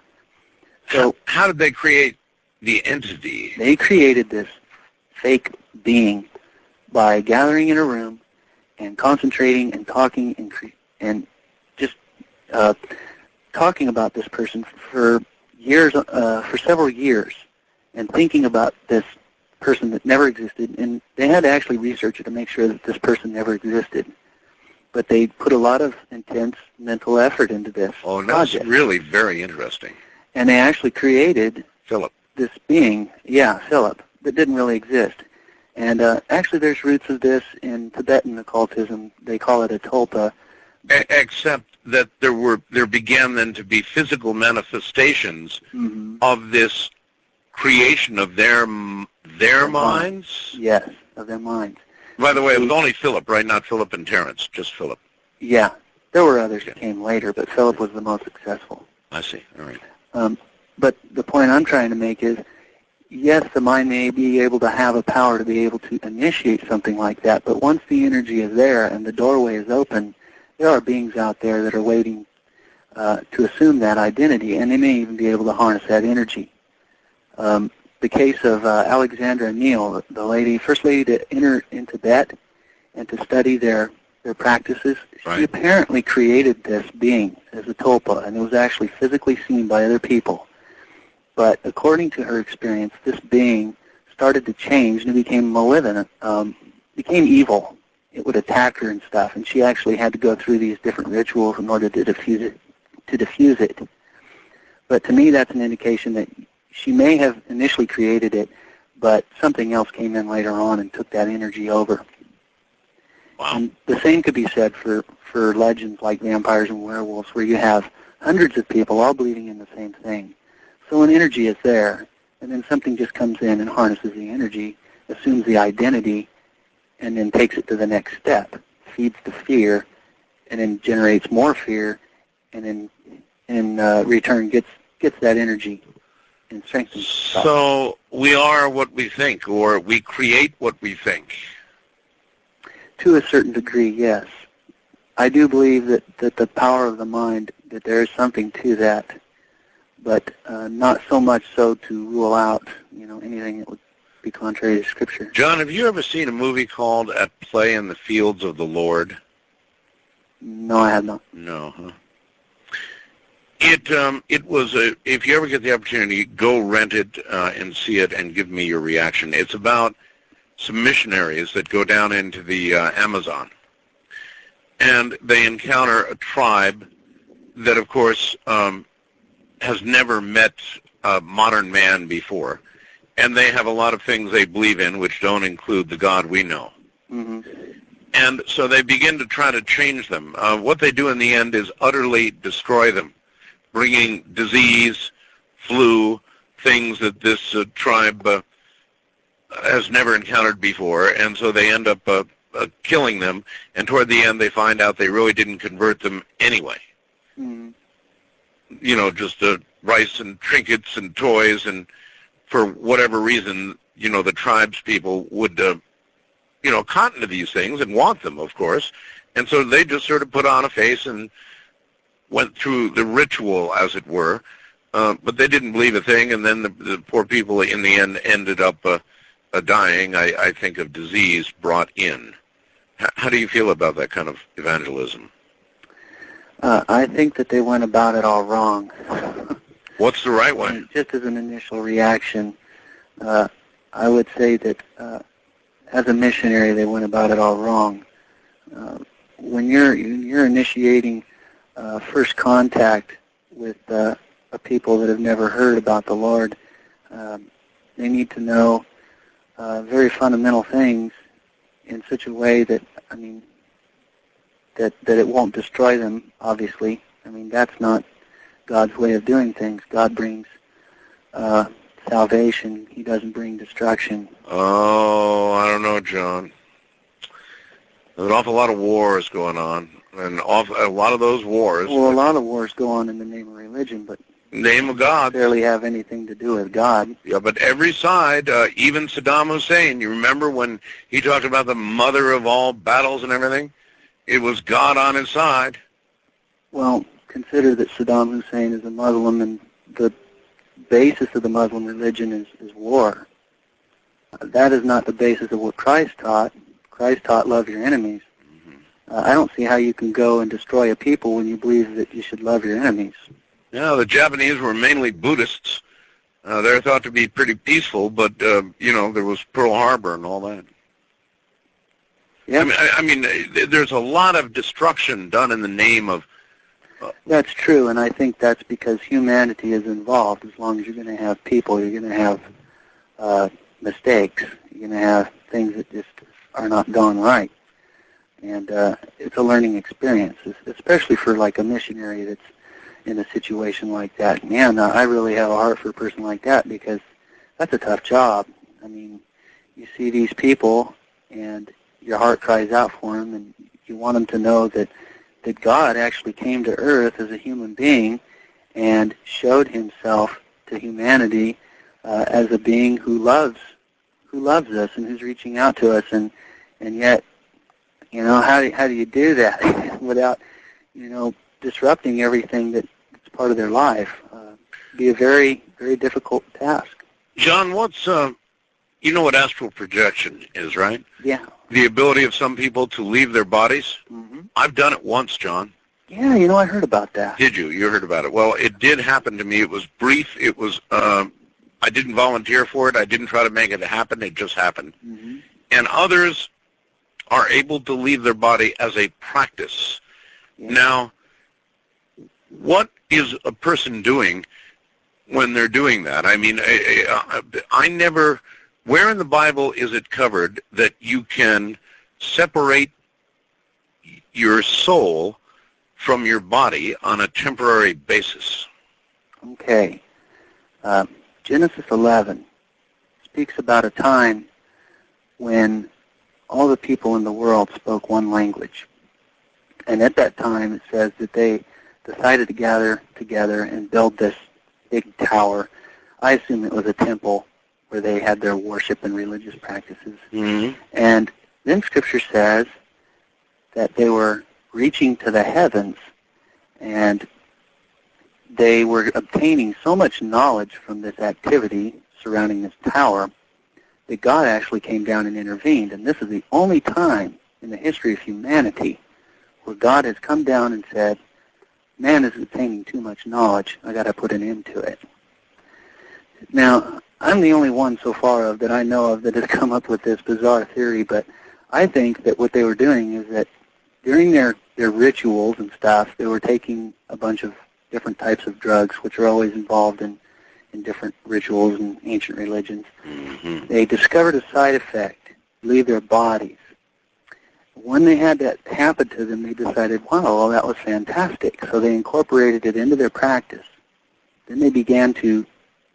So how, how did they create the entity? they created this fake being by gathering in a room and concentrating and talking and cre- and just uh, talking about this person for years, uh, for several years, and thinking about this person that never existed. And they had to actually research it to make sure that this person never existed. But they put a lot of intense mental effort into this Oh, that's project. really very interesting. And they actually created Philip. this being, yeah, Philip, that didn't really exist. And uh, actually there's roots of this in Tibetan occultism. They call it a tulpa. A- except that there were there began then to be physical manifestations Mm-hmm. of this creation of their m- their Their minds. Yes, of their minds. By the way, it was only Philip, right? Not Philip and Terence, just Philip. Yeah, there were others that Okay. came later, but Philip was the most successful. I see. All right. Um, but the point I'm trying to make is, yes, the mind may be able to have a power to be able to initiate something like that, but once the energy is there and the doorway is open, there are beings out there that are waiting uh, to assume that identity, and they may even be able to harness that energy. Um, the case of uh, Alexandra Neal, the lady, first lady to enter in Tibet and to study their, their practices, Right. she apparently created this being as a tulpa, and it was actually physically seen by other people. But according to her experience, this being started to change and it became malevolent, um, became evil. It would attack her and stuff, and she actually had to go through these different rituals in order to diffuse it. To diffuse it. But to me, that's an indication that she may have initially created it, but something else came in later on and took that energy over. Wow. And the same could be said for, for legends like vampires and werewolves, where you have hundreds of people all believing in the same thing. So an energy is there, and then something just comes in and harnesses the energy, assumes the identity, and then takes it to the next step, feeds the fear, and then generates more fear, and then in uh, return gets gets that energy and strengthen thought. So we are what we think, or we create what we think. To a certain degree, yes. I do believe that, that the power of the mind, that there is something to that, but uh, not so much so to rule out, you know, anything that would be contrary to Scripture. John, have you ever seen a movie called At Play in the Fields of the Lord? No, I have not. No, huh? It um, it was a. If you ever get the opportunity, go rent it uh, and see it, and give me your reaction. It's about some missionaries that go down into the uh, Amazon, and they encounter a tribe that, of course, um, has never met a modern man before, and they have a lot of things they believe in, which don't include the God we know. Mm-hmm. And so they begin to try to change them. Uh, what they do in the end is utterly destroy them, bringing disease, flu, things that this uh, tribe uh, has never encountered before, and so they end up uh, uh, killing them, and toward the end they find out they really didn't convert them anyway. Mm-hmm. You know, just uh, rice and trinkets and toys, and for whatever reason, you know, the tribes people would, uh, you know, cotton to these things and want them, of course, and so they just sort of put on a face and went through the ritual, as it were, uh, but they didn't believe a thing, and then the, the poor people in the end ended up uh, uh, dying, I, I think, of disease brought in. H- how do you feel about that kind of evangelism? Uh, I think that they went about it all wrong. What's the right way? Just as an initial reaction, uh, I would say that uh, as a missionary, they went about it all wrong. Uh, when you're you're initiating uh, first contact with uh, a people that have never heard about the Lord, um, they need to know uh, very fundamental things in such a way that, I mean, that that it won't destroy them. Obviously, I mean that's not God's way of doing things. God brings uh, salvation. He doesn't bring destruction. Oh, I don't know, John. There's an awful lot of wars going on, and awful, a lot of those wars. Well, a lot of wars go on in the name of religion, but name of God. Barely have anything to do with God. Yeah, but every side, uh, even Saddam Hussein, you remember when he talked about the mother of all battles and everything? It was God on his side. Well, consider that Saddam Hussein is a Muslim, and the basis of the Muslim religion is, is war. Uh, that is not the basis of what Christ taught. Christ taught love your enemies. Mm-hmm. uh, I don't see how you can go and destroy a people when you believe that you should love your enemies. Yeah, the Japanese were mainly Buddhists. Uh, they're thought to be pretty peaceful, but, uh, you know, there was Pearl Harbor and all that. Yeah. I mean, I, I mean, there's a lot of destruction done in the name of... Uh, that's true, and I think that's because humanity is involved. As long as you're going to have people, you're going to have uh, mistakes. You're going to have things that just are not done right. And uh, it's a learning experience, especially for like a missionary that's in a situation like that. Man, uh, I really have a heart for a person like that because that's a tough job. I mean, you see these people and your heart cries out for them, and you want them to know that, that God actually came to earth as a human being and showed himself to humanity uh, as a being who loves who loves us and who's reaching out to us. And, and yet, you know, how do, how do you do that without, you know, disrupting everything that's part of their life? Uh, be a very, very difficult task. John, what's, uh, you know what astral projection is, right? Yeah. The ability of some people to leave their bodies? Mm-hmm. I've done it once, John. Yeah, you know, I heard about that. Did you? You heard about it. Well, it did happen to me. It was brief. It was, uh, I didn't volunteer for it. I didn't try to make it happen. It just happened. Mm-hmm. And others are able to leave their body as a practice. Yeah. Now, what is a person doing when they're doing that? I mean, I, I, I never, where in the Bible is it covered that you can separate your soul from your body on a temporary basis? Okay. Uh, Genesis eleven speaks about a time when all the people in the world spoke one language. And at that time, it says that they decided to gather together and build this big tower I assume it was a temple where they had their worship and religious practices. Mm-hmm. And then Scripture says that they were reaching to the heavens, and they were obtaining so much knowledge from this activity surrounding this tower that God actually came down and intervened. And this is the only time in the history of humanity where God has come down and said, man is obtaining too much knowledge, I got to put an end to it. Now, I'm the only one so far of that I know of that has come up with this bizarre theory, but I think that what they were doing is that during their, their rituals and stuff, they were taking a bunch of different types of drugs, which are always involved in, in different rituals and ancient religions. Mm-hmm. They discovered a side effect, leave their bodies. When they had that happen to them, they decided, wow, well, that was fantastic. So they incorporated it into their practice. Then they began to,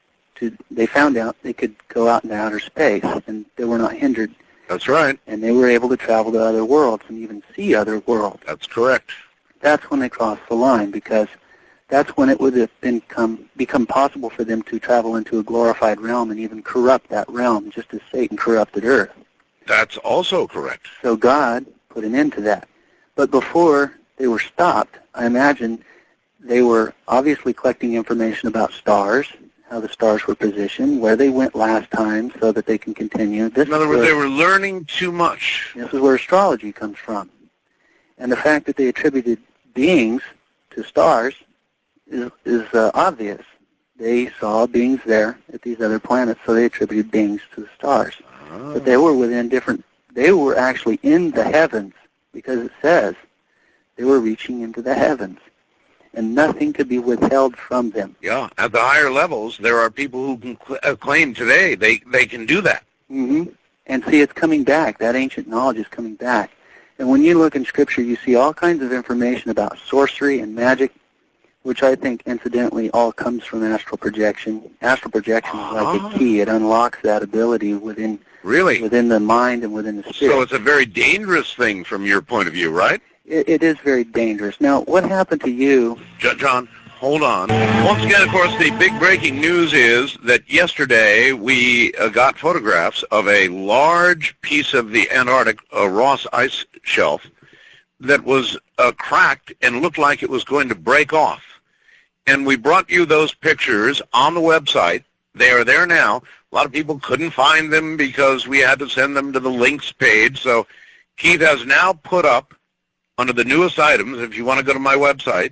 to they found out they could go out into outer space, and they were not hindered. That's right. And they were able to travel to other worlds and even see other worlds. That's correct. That's when they crossed the line, because that's when it would have been come, become possible for them to travel into a glorified realm and even corrupt that realm, just as Satan corrupted earth. That's also correct. So God put an end to that. But before they were stopped, I imagine they were obviously collecting information about stars, how the stars were positioned, where they went last time so that they can continue. This In other is words, where, they were learning too much. this is where astrology comes from. And the fact that they attributed beings to stars is, is uh, obvious. They saw beings there at these other planets, so they attributed beings to the stars. Oh. But they were within different, they were actually in the heavens, because it says they were reaching into the heavens, and nothing could be withheld from them. Yeah, at the higher levels, there are people who can cl- uh, claim today they, they can do that. Mm-hmm. And see, it's coming back. That ancient knowledge is coming back. And when you look in Scripture, you see all kinds of information about sorcery and magic, which I think, incidentally, all comes from astral projection. Astral projection is like Ah. a key. It unlocks that ability within Really? within the mind and within the spirit. So it's a very dangerous thing from your point of view, right? It, it is very dangerous. Now, what happened to you? J- John, hold on. Once again, of course, the big breaking news is that yesterday we uh, got photographs of a large piece of the Antarctic uh, Ross ice shelf that was uh, cracked and looked like it was going to break off. And we brought you those pictures on the website. They are there now. A lot of people couldn't find them because we had to send them to the links page. So Keith has now put up, under the newest items, if you want to go to my website,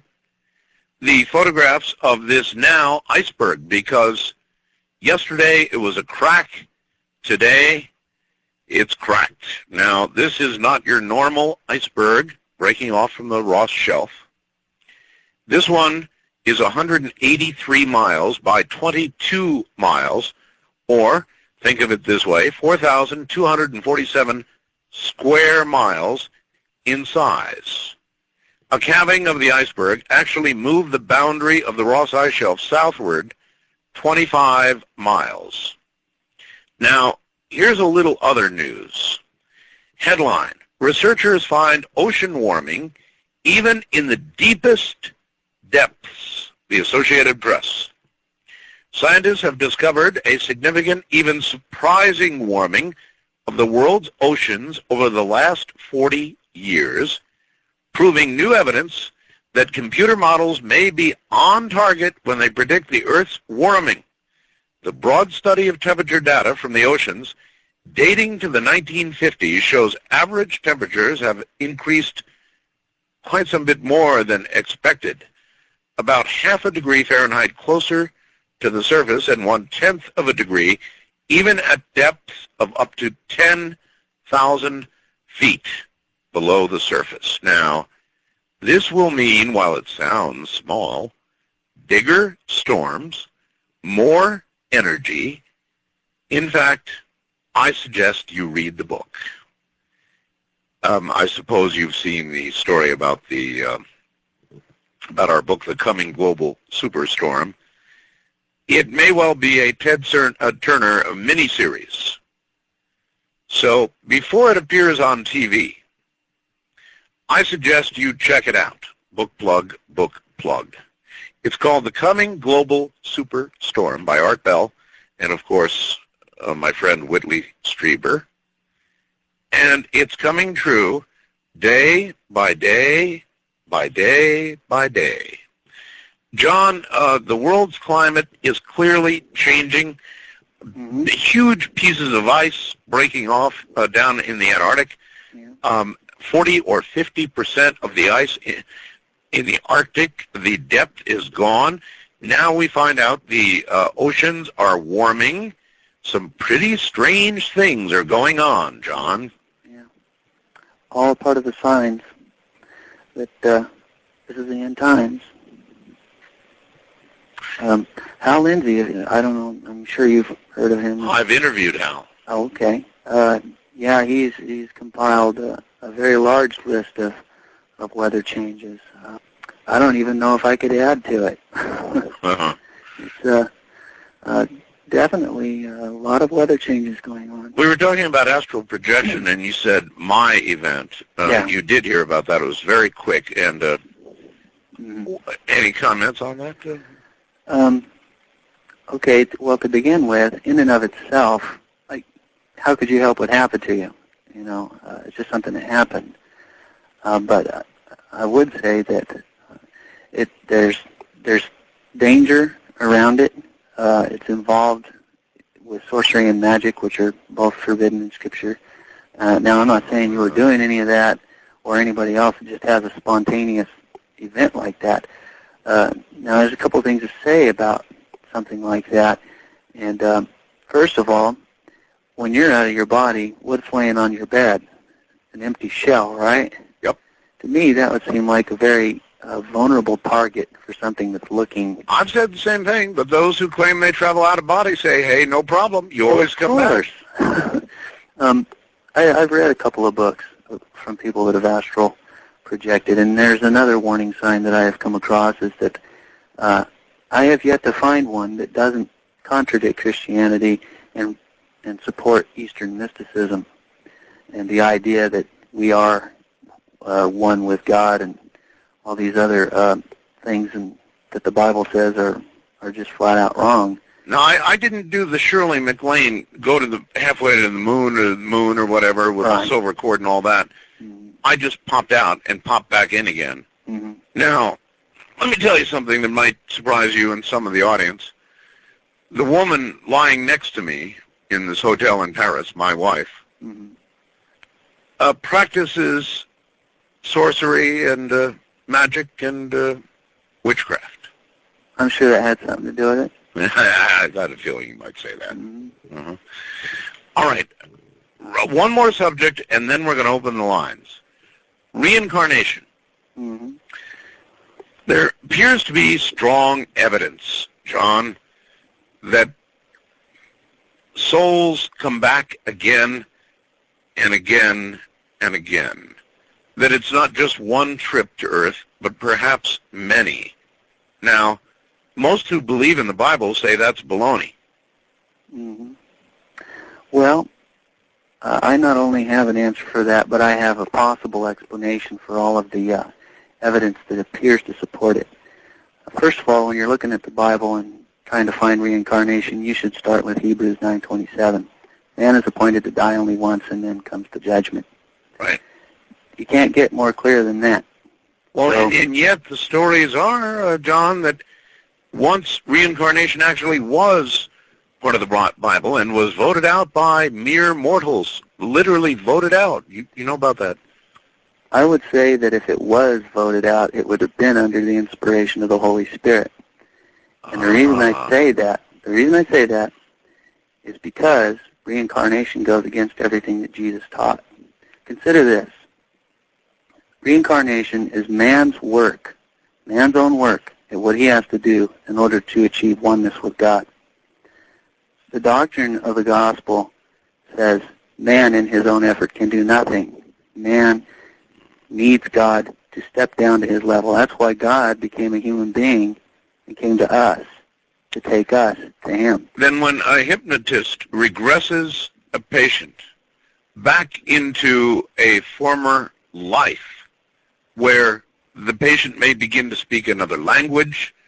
the photographs of this now iceberg, because yesterday it was a crack. Today it's cracked. Now, this is not your normal iceberg breaking off from the Ross Shelf. This one is one hundred eighty-three miles by twenty-two miles, or think of it this way, four thousand two hundred forty-seven square miles in size. A calving of the iceberg actually moved the boundary of the Ross Ice Shelf southward twenty-five miles. Now, here's a little other news. Headline: researchers find ocean warming even in the deepest depths. The Associated Press. Scientists have discovered a significant, even surprising warming of the world's oceans over the last forty years, proving new evidence that computer models may be on target when they predict the Earth's warming. The broad study of temperature data from the oceans dating to the nineteen fifties shows average temperatures have increased quite some bit more than expected, about half a degree Fahrenheit closer to the surface and one-tenth of a degree, even at depths of up to ten thousand feet below the surface. Now, this will mean, while it sounds small, bigger storms, more energy. In fact, I suggest you read the book. Um, I suppose you've seen the story about the uh, about our book, The Coming Global Superstorm. It may well be a Ted Cern, uh, Turner miniseries. So before it appears on T V, I suggest you check it out. Book plug, book plug. It's called The Coming Global Superstorm by Art Bell and, of course, uh, my friend Whitley Strieber. And it's coming true day by day by day by day. John, uh, the world's climate is clearly changing. Mm-hmm. Huge pieces of ice breaking off uh, down in the Antarctic. Yeah. Um, forty or fifty percent of the ice in, in the Arctic, the depth is gone. Now we find out the uh, oceans are warming. Some pretty strange things are going on, John. Yeah. All part of the signs that uh, this is the end times. Um, Hal Lindsey, I don't know, I'm sure you've heard of him. I've interviewed Hal. Oh, okay. Uh, yeah, he's he's compiled a, a very large list of, of weather changes. Uh, I don't even know if I could add to it. uh-huh. It's uh, uh, definitely a lot of weather changes going on. We were talking about astral projection, and you said my event. Uh, yeah. You did hear about that. It was very quick. And uh, mm-hmm. Any comments on that? Uh? Um, okay, well, to begin with, in and of itself, like, how could you help what happened to you? You know, uh, it's just something that happened. Uh, but uh, I would say that it there's there's danger around it. Uh, it's involved with sorcery and magic, which are both forbidden in Scripture. Uh, now, I'm not saying you were doing any of that or anybody else that just has a spontaneous event like that. Uh, now, there's a couple of things to say about something like that. And um, first of all, when you're out of your body, what's laying on your bed? An empty shell, right? Yep. To me, that would seem like a very uh, vulnerable target for something that's looking... I've said the same thing, but those who claim they travel out of body say, hey, no problem, you always come back. um, I, I've read a couple of books from people that have astral projected, and there's another warning sign that I have come across is that uh, I have yet to find one that doesn't contradict Christianity and and support Eastern mysticism and the idea that we are uh, one with God and all these other uh, things and that the Bible says are, are just flat out wrong. No, I, I didn't do the Shirley MacLaine go to the halfway to the moon or the moon or whatever with right. the silver cord and all that. Mm-hmm. I just popped out and popped back in again. Mm-hmm. Now, let me tell you something that might surprise you and some of the audience. The woman lying next to me in this hotel in Paris, my wife, mm-hmm. uh, practices sorcery and uh, magic and uh, witchcraft. I'm sure that had something to do with it. I got a feeling you might say that. Mm-hmm. Uh-huh. All right. One more subject, and then we're going to open the lines. Reincarnation. Mm-hmm. There appears to be strong evidence, John, that souls come back again and again and again. That it's not just one trip to Earth, but perhaps many. Now, most who believe in the Bible say that's baloney. Mm-hmm. Well, uh, I not only have an answer for that, but I have a possible explanation for all of the uh, evidence that appears to support it. First of all, when you're looking at the Bible and trying to find reincarnation, you should start with Hebrews nine twenty-seven. Man is appointed to die only once, and then comes the judgment. Right. You can't get more clear than that. Well, so, and, and yet the stories are, uh, John, that once reincarnation actually was part of the Bible and was voted out by mere mortals, literally voted out. You, you know about that? I would say that if it was voted out, it would have been under the inspiration of the Holy Spirit. And the reason I say that, the reason I say that is because reincarnation goes against everything that Jesus taught. Consider this. Reincarnation is man's work, man's own work, at what he has to do in order to achieve oneness with God. The doctrine of the gospel says man in his own effort can do nothing. Man needs God to step down to his level. That's why God became a human being and came to us, to take us to him. Then when a hypnotist regresses a patient back into a former life where the patient may begin to speak another language,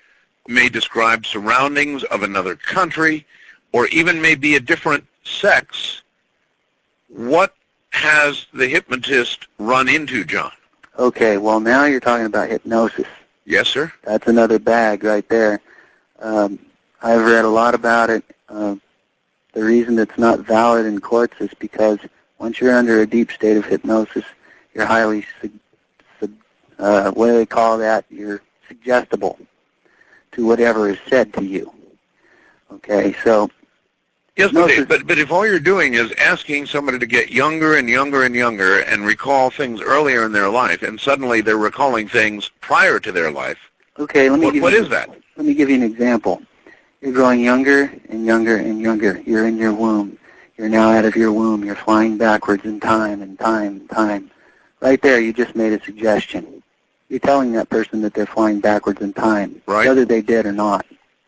may describe surroundings of another country, or even may be a different sex. What has the hypnotist run into, John? Okay, well, now you're talking about hypnosis. Yes, sir. That's another bag right there. Um, I've read a lot about it. Uh, the reason it's not valid in courts is because once you're under a deep state of hypnosis, you're highly, sug- sug- uh, what do they call that? You're suggestible to whatever is said to you. Okay, so... Yes, but, but but if all you're doing is asking somebody to get younger and younger and younger and recall things earlier in their life, and suddenly they're recalling things prior to their life, okay, let me what, give what you, is that? Let me give you an example. You're growing younger and younger and younger. You're in your womb. You're now out of your womb. You're flying backwards in time and time and time. Right there, you just made a suggestion. You're telling that person that they're flying backwards in time, right, whether they did or not.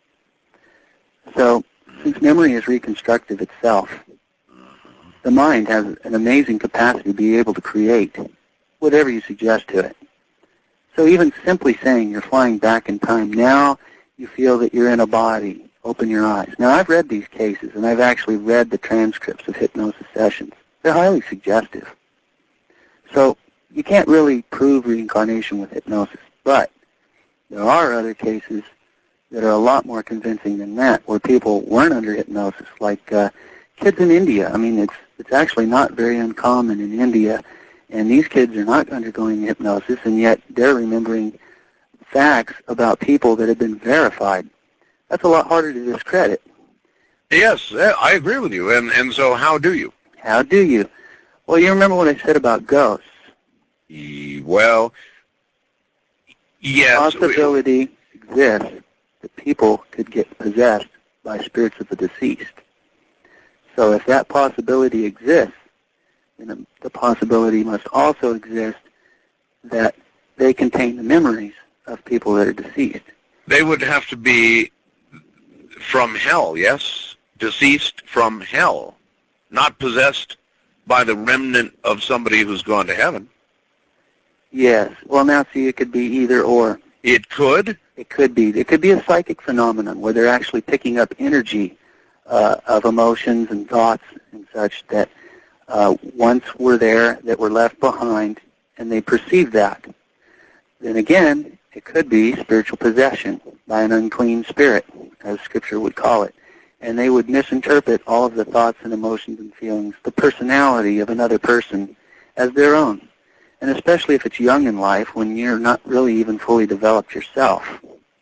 So, since memory is reconstructive itself, the mind has an amazing capacity to be able to create whatever you suggest to it. So even simply saying you're flying back in time, now you feel that you're in a body, open your eyes. Now I've read these cases, and I've actually read the transcripts of hypnosis sessions. They're highly suggestive. So you can't really prove reincarnation with hypnosis, but there are other cases that are a lot more convincing than that, where people weren't under hypnosis, like uh, kids in India. I mean, it's it's actually not very uncommon in India, and these kids are not undergoing hypnosis, and yet they're remembering facts about people that have been verified. That's a lot harder to discredit. Yes, I agree with you, and, and so how do you? How do you? Well, you remember what I said about ghosts. Well, yes. The possibility exists that people could get possessed by spirits of the deceased. So if that possibility exists, then the possibility must also exist that they contain the memories of people that are deceased. They would have to be from hell, yes? Deceased from hell, not possessed by the remnant of somebody who's gone to heaven. Yes. Well, now, see, it could be either or. It could? It could be. It could be a psychic phenomenon where they're actually picking up energy uh, of emotions and thoughts and such that uh, once were there, that were left behind, and they perceive that. Then again, it could be spiritual possession by an unclean spirit, as Scripture would call it. And they would misinterpret all of the thoughts and emotions and feelings, the personality of another person, as their own. And especially if it's young in life, when you're not really even fully developed yourself.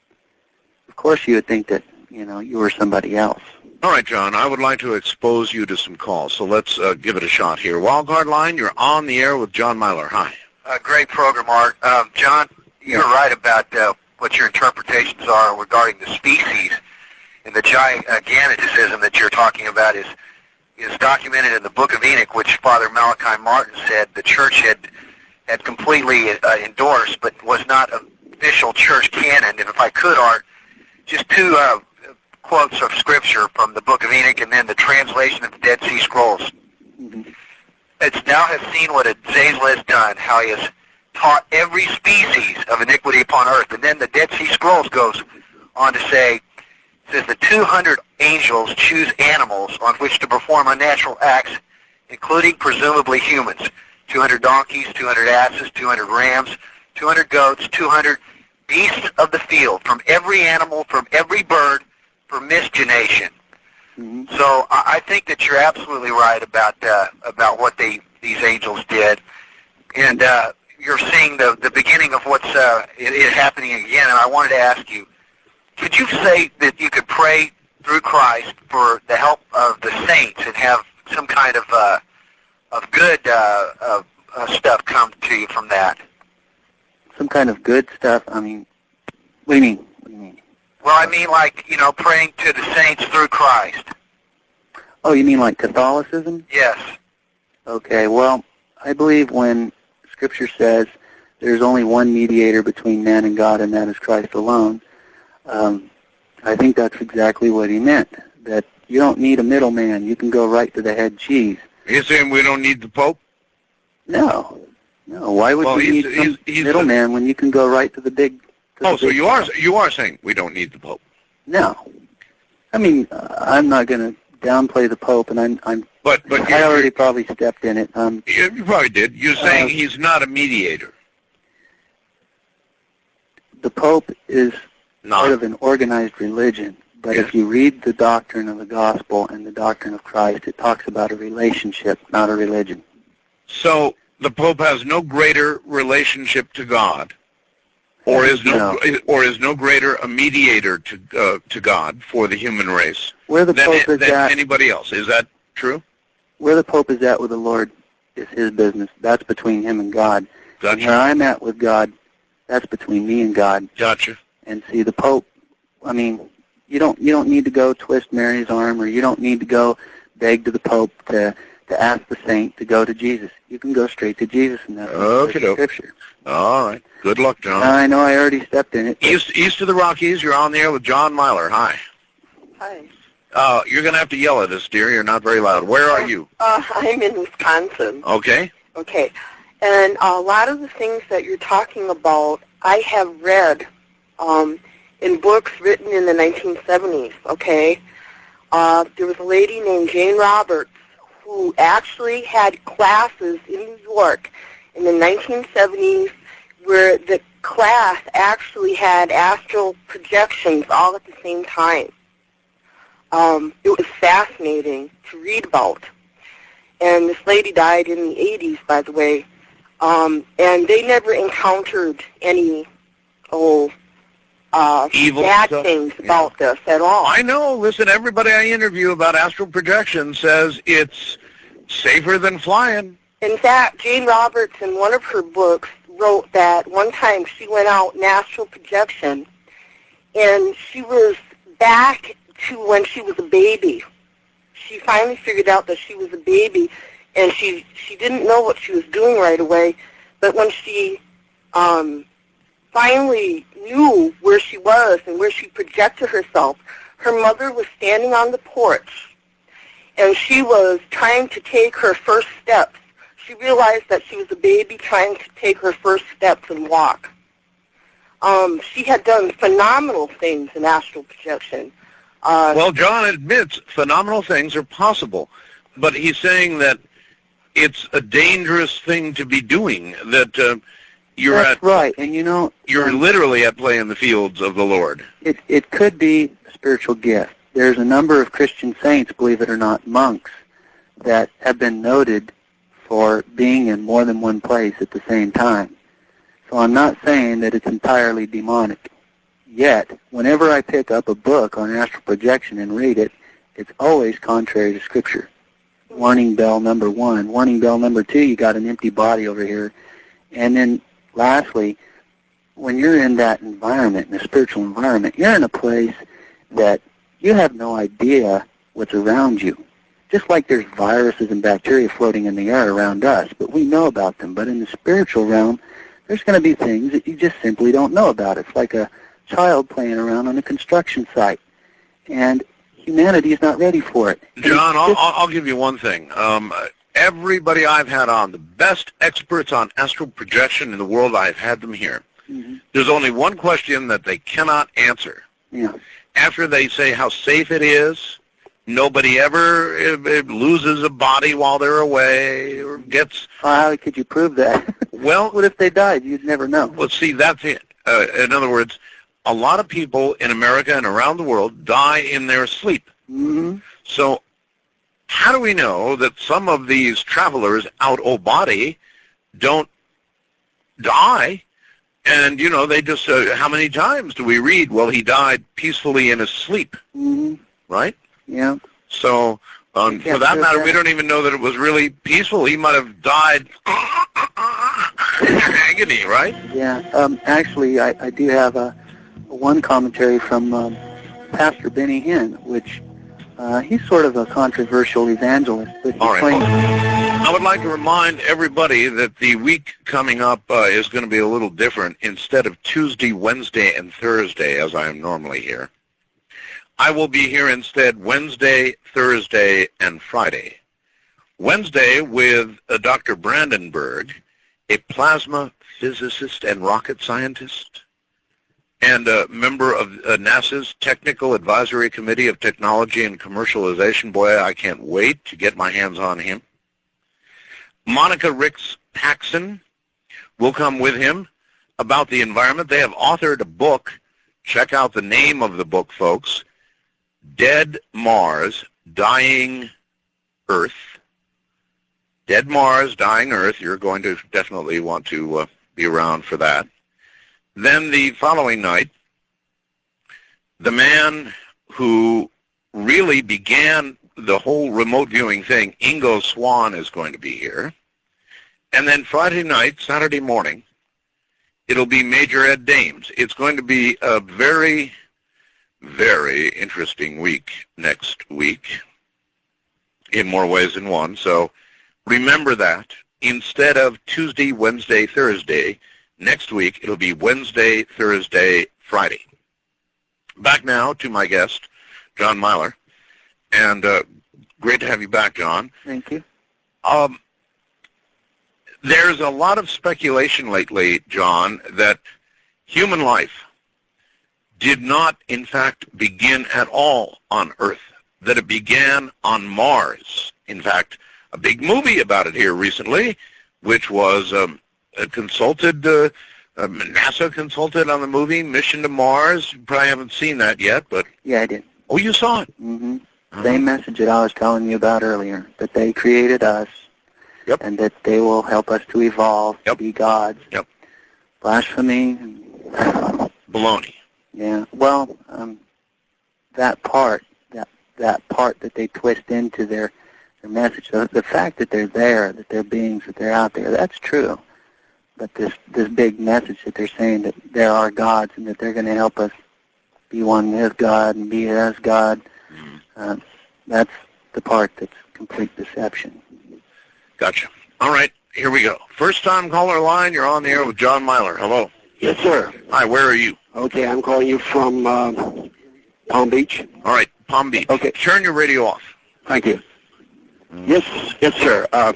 Of course you would think that, you know, you were somebody else. All right, John, I would like to expose you to some calls, so let's uh, give it a shot here. Wildcard Line, you're on the air with John Myler. Hi. Uh, great program, Art. Um, John, you're yeah. right about uh, what your interpretations are regarding the species. And the giganticism that you're talking about is, is documented in the Book of Enoch, which Father Malachi Martin said the church had had completely uh, endorsed, but was not official church canon. And if I could, Art, just two uh, quotes of Scripture from the Book of Enoch and then the translation of the Dead Sea Scrolls. Mm-hmm. It's, "Thou hast seen what Azazel has done, how he has taught every species of iniquity upon earth." And then the Dead Sea Scrolls goes on to say, it says the two hundred angels choose animals on which to perform unnatural acts, including presumably humans. two hundred donkeys, two hundred asses, two hundred rams, two hundred goats, two hundred beasts of the field, from every animal, from every bird, for miscegenation. Mm-hmm. So I, I think that you're absolutely right about uh, about what they these angels did, and uh, you're seeing the the beginning of what's uh, it, it happening again. And I wanted to ask you, could you say that you could pray through Christ for the help of the saints and have some kind of uh, of good uh, uh, uh, stuff come to you from that? Some kind of good stuff? I mean, what do you mean? What do you mean? Well, I mean, like, you know, praying to the saints through Christ. Oh, you mean like Catholicism? Yes. Okay, well, I believe when Scripture says there's only one mediator between man and God, and that is Christ alone, um, I think that's exactly what he meant, that you don't need a middleman. You can go right to the head cheese. You're saying we don't need the Pope? No. No, why would well, you he's, need some he's, he's middleman when you can go right to the big Oh, so you are you are saying we don't need the Pope? No. I mean, uh, I'm not going to downplay the Pope, and I'm, I'm but but I already probably stepped in it. Um, you, you probably did. You're saying uh, he's not a mediator. The Pope is Not. part of an organized religion, but Yes. if you read the doctrine of the gospel and the doctrine of Christ, it talks about a relationship, not a religion. So the Pope has no greater relationship to God, or is no, No. or is no greater a mediator to uh, to God for the human race Where the than, Pope is than at, anybody else. Is that true? where the Pope is at with the Lord is his business. That's between him and God. And where Gotcha. I'm at with God, that's between me and God. Gotcha. And see, the Pope, I mean, you don't you don't need to go twist Mary's arm, or you don't need to go beg to the Pope to to ask the saint to go to Jesus. You can go straight to Jesus, and that's Okay, the Scripture. All right. Good luck, John. I know I already stepped in it. East east of the Rockies, you're on the air with John Myler. Hi. Hi. Uh, you're going to have to yell at us, dear. You're not very loud. Where are you? Uh, I'm in Wisconsin. Okay. Okay. And a lot of the things that you're talking about, I have read um, in books written in the nineteen seventies, okay? Uh, there was a lady named Jane Roberts who actually had classes in New York in the nineteen seventies where the class actually had astral projections all at the same time. Um, it was fascinating to read about. And this lady died in the eighties, by the way. Um, and they never encountered any, oh, uh, Evil bad stuff. things Yeah. about this at all. I know. Listen, everybody I interview about astral projection says it's safer than flying. In fact, Jane Roberts, in one of her books, wrote that one time she went out in astral projection, and she was back to when she was a baby. She finally figured out that she was a baby, and she she didn't know what she was doing right away. But when she um, finally knew where she was and where she projected herself, her mother was standing on the porch, and she was trying to take her first steps. She realized that she was a baby trying to take her first steps and walk. Um, she had done phenomenal things in astral projection. Uh, Well, John admits phenomenal things are possible, but he's saying that it's a dangerous thing to be doing, that uh, you're That's at, right. And you know, you're um, literally at play in the fields of the Lord. it it could be a spiritual gift. There's a number of Christian saints, believe it or not, monks, that have been noted for being in more than one place at the same time. So I'm not saying that it's entirely demonic. Yet, whenever I pick up a book on astral projection and read it, it's always contrary to Scripture. Warning bell number one. Warning bell number two, you got an empty body over here. And then lastly, when you're in that environment, in a spiritual environment, you're in a place that you have no idea what's around you. Just like there's viruses and bacteria floating in the air around us, but we know about them. But in the spiritual realm, there's going to be things that you just simply don't know about. It's like a child playing around on a construction site, and humanity is not ready for it. John, I'll, I'll give you one thing. Um, everybody I've had on, the best experts on astral projection in the world, I've had them here. Mm-hmm. There's only one question that they cannot answer. Yeah. After they say how safe it is, nobody ever uh, uh, loses a body while they're away or gets... Well, how could you prove that? Well, What if they died? You'd never know. well, see, that's it. Uh, in other words, a lot of people in America and around the world die in their sleep. Mm-hmm. So how do we know that some of these travelers out of body don't die? And, you know, they just, uh, how many times do we read, well, he died peacefully in his sleep, Mm-hmm. right? Yeah. So um, You can't for that prove matter, that. we don't even know that it was really peaceful. He might have died in agony, right? Yeah. Um, actually, I, I do have a, a one commentary from um, Pastor Benny Hinn, which uh, he's sort of a controversial evangelist, but he All right. claims... I would like to remind everybody that the week coming up uh, is going to be a little different. Instead of Tuesday, Wednesday, and Thursday, as I am normally here, I will be here instead Wednesday, Thursday, and Friday. Wednesday with uh, Doctor Brandenburg, a plasma physicist and rocket scientist. and a member of uh, NASA's Technical Advisory Committee of Technology and Commercialization. Boy, I can't wait to get my hands on him. Monica Ricks Paxson will come with him about the environment. They have authored a book. Check out the name of the book, folks. Dead Mars, Dying Earth. Dead Mars, Dying Earth. You're going to definitely want to uh, be around for that. Then the following night, the man who really began the whole remote viewing thing, Ingo Swann, is going to be here. And then Friday night, Saturday morning, it'll be Major Ed Dames. It's going to be a very, very interesting week next week in more ways than one. So remember that. Instead of Tuesday, Wednesday, Thursday, next week it'll be Wednesday, Thursday, Friday. Back now to my guest, John Myler. And uh, great to have you back, John. Thank you. Um, there's a lot of speculation lately, John, that human life did not, in fact, begin at all on Earth, that it began on Mars. In fact, a big movie about it here recently, which was um, a consulted, uh, um, NASA consulted on the movie Mission to Mars. You probably haven't seen that yet, but... Yeah, I did. Oh, you saw it? Mm-hmm. Uh-huh. Same message that I was telling you about earlier, that they created us, yep. and that they will help us to evolve, yep. to be gods. Yep. Blasphemy. Baloney. Yeah. Well, um, that part, that that part that they twist into their their message, the, the fact that they're there, that they're beings, that they're out there, that's true. But this this big message that they're saying that there are gods and that they're going to help us be one with God and be as God, mm-hmm. uh, that's the part that's complete deception. Gotcha. All right, here we go. First time caller line, you're on the air with John Myler. Hello. Yes, sir. Hi, where are you? Okay, I'm calling you from uh, Palm Beach. All right, Palm Beach. Okay. Turn your radio off. Thank you. Mm. Yes, yes, sir. Uh,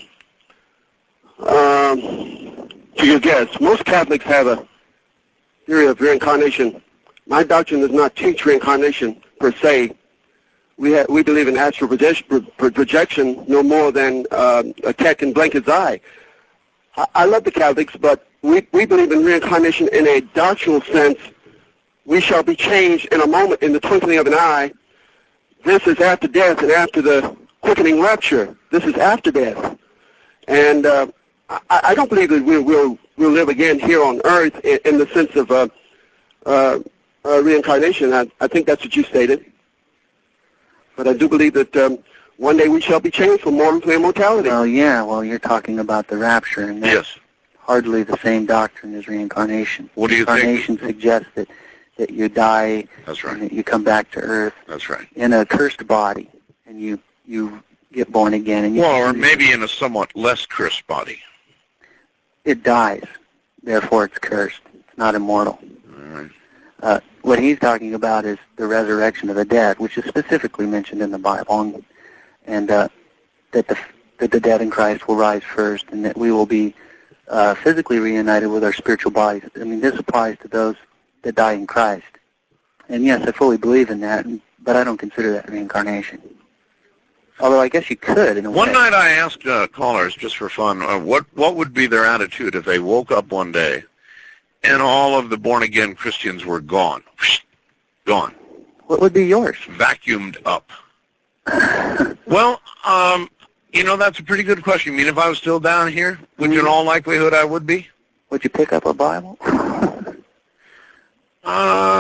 um, to your guest, most Catholics have a theory of reincarnation. My doctrine does not teach reincarnation per se. We ha we believe in astral projection, projection no more than uh, a cat can blink its eye. I, I love the Catholics, but we, we believe in reincarnation in a doctrinal sense. We shall be changed in a moment, in the twinkling of an eye. This is after death and after the quickening rapture. This is after death. And uh, I, I don't believe that we'll, we'll, we'll live again here on earth in, in the sense of uh, uh, uh, reincarnation. I, I think that's what you stated. But I do believe that um, one day we shall be changed from mortal to immortality. Well, yeah, well, you're talking about the rapture, and that's yes. hardly the same doctrine as reincarnation. What do you reincarnation think? Reincarnation suggests that, that you die that's right. and that you come back to earth that's right. in a cursed body, and you, you get born again. And you well, or maybe in a somewhat less cursed body. It dies, therefore it's cursed. It's not immortal. All right. Uh, what he's talking about is the resurrection of the dead, which is specifically mentioned in the Bible, and, and uh, that, the, that the dead in Christ will rise first, and that we will be uh, physically reunited with our spiritual bodies. I mean, this applies to those that die in Christ. And yes, I fully believe in that, but I don't consider that reincarnation. Although I guess you could in a One way. night I asked uh, callers, just for fun, uh, what, what would be their attitude if they woke up one day and all of the born-again Christians were gone. Gone. What would be yours? Vacuumed up. Well, um, you know, that's a pretty good question. I mean, if I was still down here, which in all likelihood I would be. Would you pick up a Bible? uh,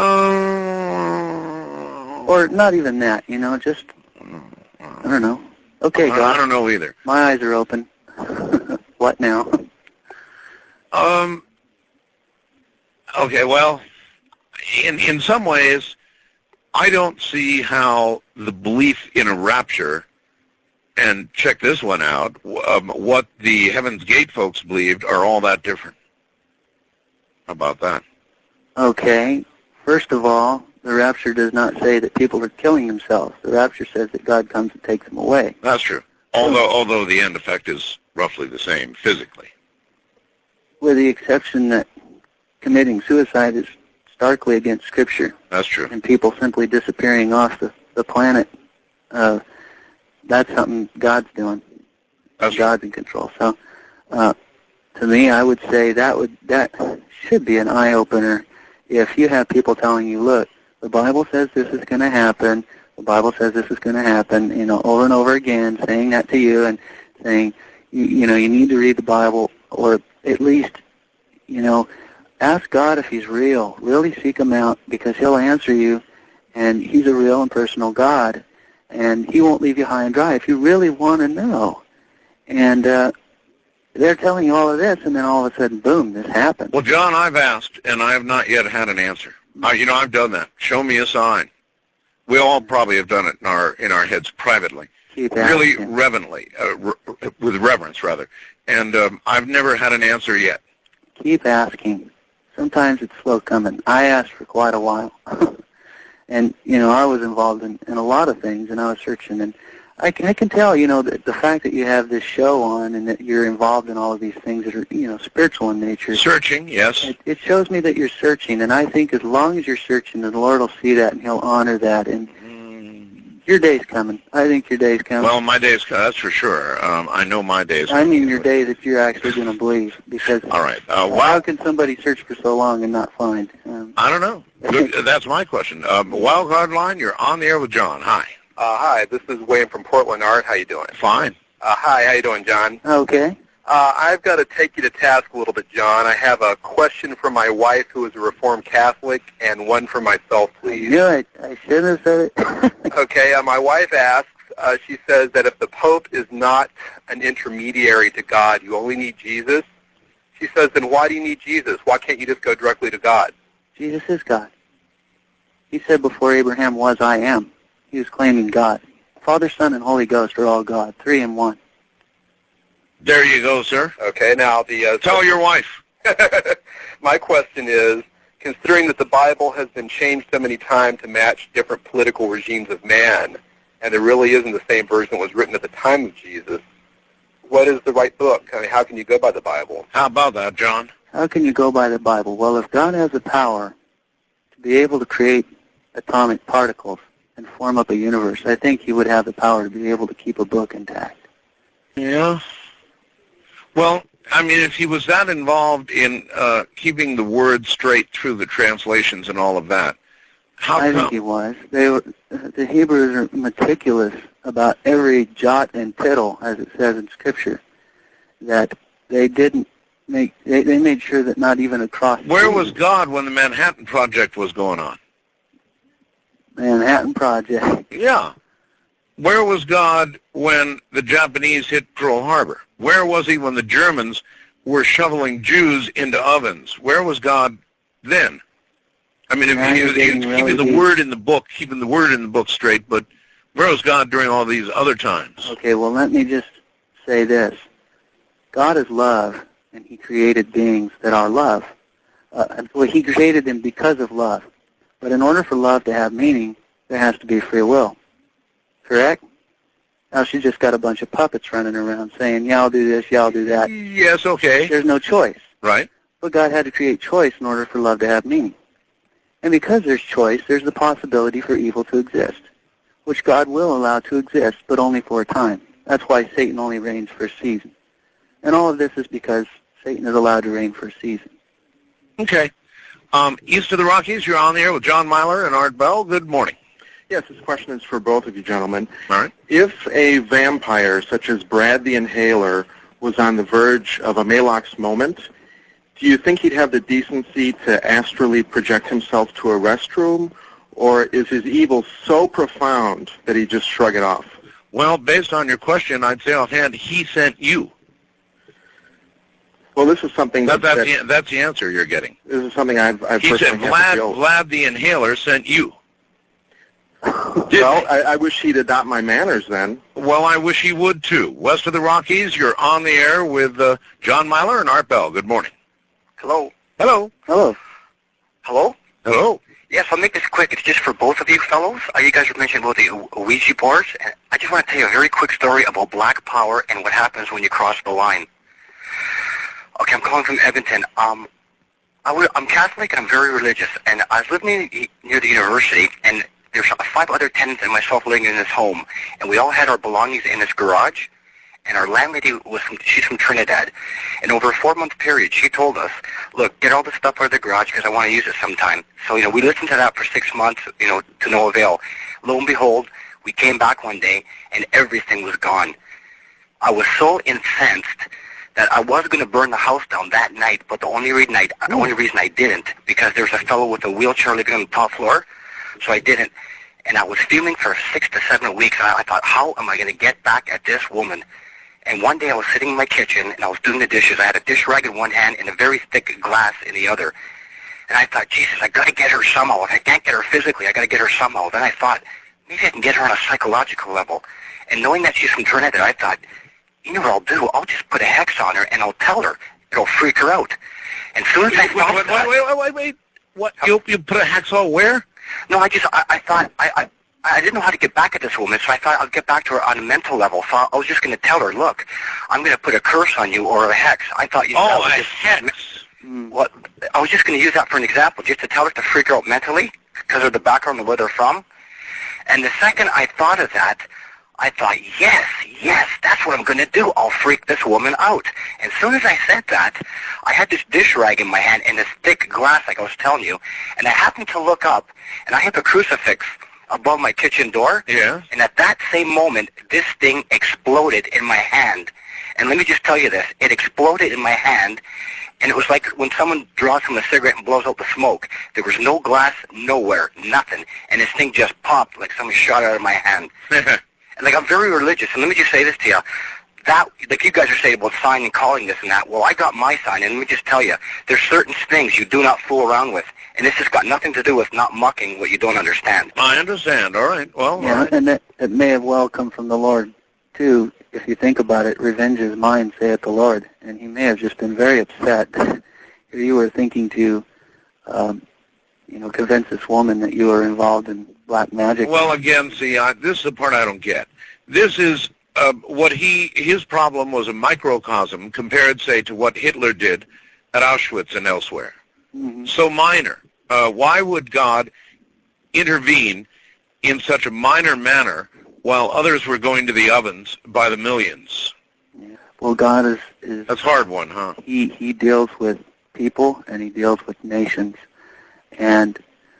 or not even that, you know, just, I don't know. Okay, I, God. I don't know either. My eyes are open. What now? Um... Okay, well, in in some ways, I don't see how the belief in a rapture, and check this one out, um, what the Heaven's Gate folks believed are all that different. How about that? Okay, first of all, the rapture does not say that people are killing themselves. The rapture says that God comes and takes them away. That's true. Although, although the end effect is roughly the same physically. With the exception that committing suicide is starkly against Scripture. That's true. And people simply disappearing off the, the planet, uh, that's something God's doing. That's God's in control. So, uh, to me, I would say that would that should be an eye-opener if you have people telling you, look, the Bible says this is going to happen, the Bible says this is going to happen, you know, over and over again, saying that to you and saying, you, you know, you need to read the Bible, or at least, you know, ask God if he's real. Really seek him out, because he'll answer you, and he's a real and personal God, and he won't leave you high and dry if you really want to know. And uh, they're telling you all of this, and then all of a sudden, boom, this happened. Well, John, I've asked, and I have not yet had an answer. Uh, you know, I've done that. Show me a sign. We all probably have done it in our in our heads privately, Keep really asking. reverently, uh, re- with reverence, rather. And um, I've never had an answer yet. Keep asking. Sometimes it's slow coming. I asked for quite a while. And, you know, I was involved in, in a lot of things, and I was searching, and I can, I can tell, you know, that the fact that you have this show on and that you're involved in all of these things that are, you know, spiritual in nature. Searching, yes. It, it shows me that you're searching, and I think as long as you're searching, the Lord will see that and he'll honor that, and Mm, your day's coming. I think your day's coming. well, my days, that's for sure. Um, I know my days. I mean your day that you're actually going to believe, because All right. Uh, how wow. can somebody search for so long and not find? Um, I don't know. Good, that's my question. Um, Wild Card Line, you're on the air with John. Hi. Uh, hi, this is Wayne from Portland, Art. How you doing? Fine. Uh, hi, how you doing, John? okay. Uh, I've got to take you to task a little bit, John. I have a question for my wife, who is a Reformed Catholic, and one for myself, I please. knew it. I should have said it. Okay, uh, my wife asks, uh, she says that if the Pope is not an intermediary to God, you only need Jesus. She says, then why do you need Jesus? Why can't you just go directly to God? Jesus is God. He said before Abraham was, I am. He was claiming God. Father, Son, and Holy Ghost are all God, three in one. There you go, sir. Okay, now the... Uh, Tell your wife. My question is, considering that the Bible has been changed so many times to match different political regimes of man, and there really isn't the same version that was written at the time of Jesus, what is the right book? I mean, how can you go by the Bible? How about that, John? How can you go by the Bible? Well, if God has the power to be able to create atomic particles and form up a universe, I think he would have the power to be able to keep a book intact. Yeah. Well, I mean, if he was that involved in uh, keeping the word straight through the translations and all of that, how I come? think he was. They were, the Hebrews are meticulous about every jot and tittle, as it says in Scripture, that they didn't make, they, they made sure that not even across Where was God when the Manhattan Project was going on? Manhattan Project. Yeah. Where was God when the Japanese hit Pearl Harbor? Where was he when the Germans were shoveling Jews into ovens? Where was God then? I mean, if Now he you're was he was getting keeping really the deep. word in the book, keeping the word in the book straight, but where was God during all these other times? Okay, well, let me just say this. God is love, and he created beings that are love. Uh, well, he created them because of love. But in order for love to have meaning, there has to be free will. Correct? Now she's just got a bunch of puppets running around saying, yeah, I'll do this, yeah, I'll do that. Yes, okay, There's no choice. right. But God had to create choice in order for love to have meaning. And because there's choice, there's the possibility for evil to exist, which God will allow to exist, but only for a time. That's why Satan only reigns for a season. And all of this is because Satan is allowed to reign for a season. Okay. Um, east of the Rockies, you're on the air with John Myler and Art Bell. Good morning. Yes, this question is for both of you gentlemen. All right. If a vampire such as Brad the Inhaler was on the verge of a Malox moment, do you think he'd have the decency to astrally project himself to a restroom, or is his evil so profound that he'd just shrug it off? Well, based on your question, I'd say offhand, he sent you. Well, this is something That, that, that's, that the, that's the answer you're getting. this is something I've, I've He said personally had to Vlad, deal with. Vlad the Inhaler sent you. Well, I, I wish he'd adopt my manners then. Well, I wish he would, too. West of the Rockies, you're on the air with uh, John Myler and Art Bell. Good morning. Hello? Hello. Hello. Hello? Hello. Yes, I'll make this quick. It's just for both of you fellows. Uh, you guys were mentioning about the Ouija boards. And I just want to tell you a very quick story about black power and what happens when you cross the line. Okay, I'm calling from Edmonton. Um, I w- I'm Catholic and I'm very religious, and I was living near the university, and there's five other tenants and myself living in this home, and we all had our belongings in this garage, and our landlady was from, she's from Trinidad, and over a four-month period, she told us, look, get all the stuff out of the garage because I want to use it sometime. So, you know, we listened to that for six months, you know, to no avail. Lo and behold, we came back one day, and everything was gone. I was so incensed that I was going to burn the house down that night, but the only reason I the only reason I didn't, because there was a fellow with a wheelchair living on the top floor, so I didn't. And I was fuming for six to seven weeks, and I, I thought, how am I going to get back at this woman? And one day I was sitting in my kitchen, and I was doing the dishes. I had a dish rag in one hand and a very thick glass in the other. And I thought, Jesus, I got to get her somehow. If I can't get her physically, I got to get her somehow. Then I thought, maybe I can get her on a psychological level. And knowing that she's from Trinidad, I thought, you know what I'll do? I'll just put a hex on her, and I'll tell her. It'll freak her out. And soon as I wait, thought wait, that, wait, wait, wait, wait. What? You, you put a hacksaw where? No, I just, I, I thought, I, I, I didn't know how to get back at this woman, so I thought I'd get back to her on a mental level. So I was just going to tell her, look, I'm going to put a curse on you or a hex. I thought you. Oh, a just, hex. What? I was just going to use that for an example, just to tell her to freak her out mentally because of the background of where they're from. And the second I thought of that, I thought, yes, yes, that's what I'm going to do. I'll freak this woman out. And as soon as I said that, I had this dish rag in my hand and this thick glass, like I was telling you, and I happened to look up, and I have a crucifix above my kitchen door. Yeah. And at that same moment, this thing exploded in my hand. And let me just tell you this. It exploded in my hand, and it was like when someone draws from a cigarette and blows out the smoke. There was no glass, nowhere, nothing. And this thing just popped like someone shot it out of my hand. And like, I'm very religious, and let me just say this to you. That, like you guys are saying about sign and calling this and that, well, I got my sign, and let me just tell you, there's certain things you do not fool around with, and this has got nothing to do with not mucking what you don't understand. I understand. All right. Well, Yeah, all right. and it, it may have well come from the Lord, too. If you think about it, revenge is mine, saith the Lord. And he may have just been very upset if you were thinking to, um, you know, convince this woman that you were involved in black magic. Well, again, see, I, this is the part I don't get. This is uh, what he, his problem was a microcosm compared, say, to what Hitler did at Auschwitz and elsewhere. Mm-hmm. So minor. Uh, why would God intervene in such a minor manner while others were going to the ovens by the millions? Yeah. Well, God is, is... That's a hard one, huh? He, he deals with people, and he deals with nations. And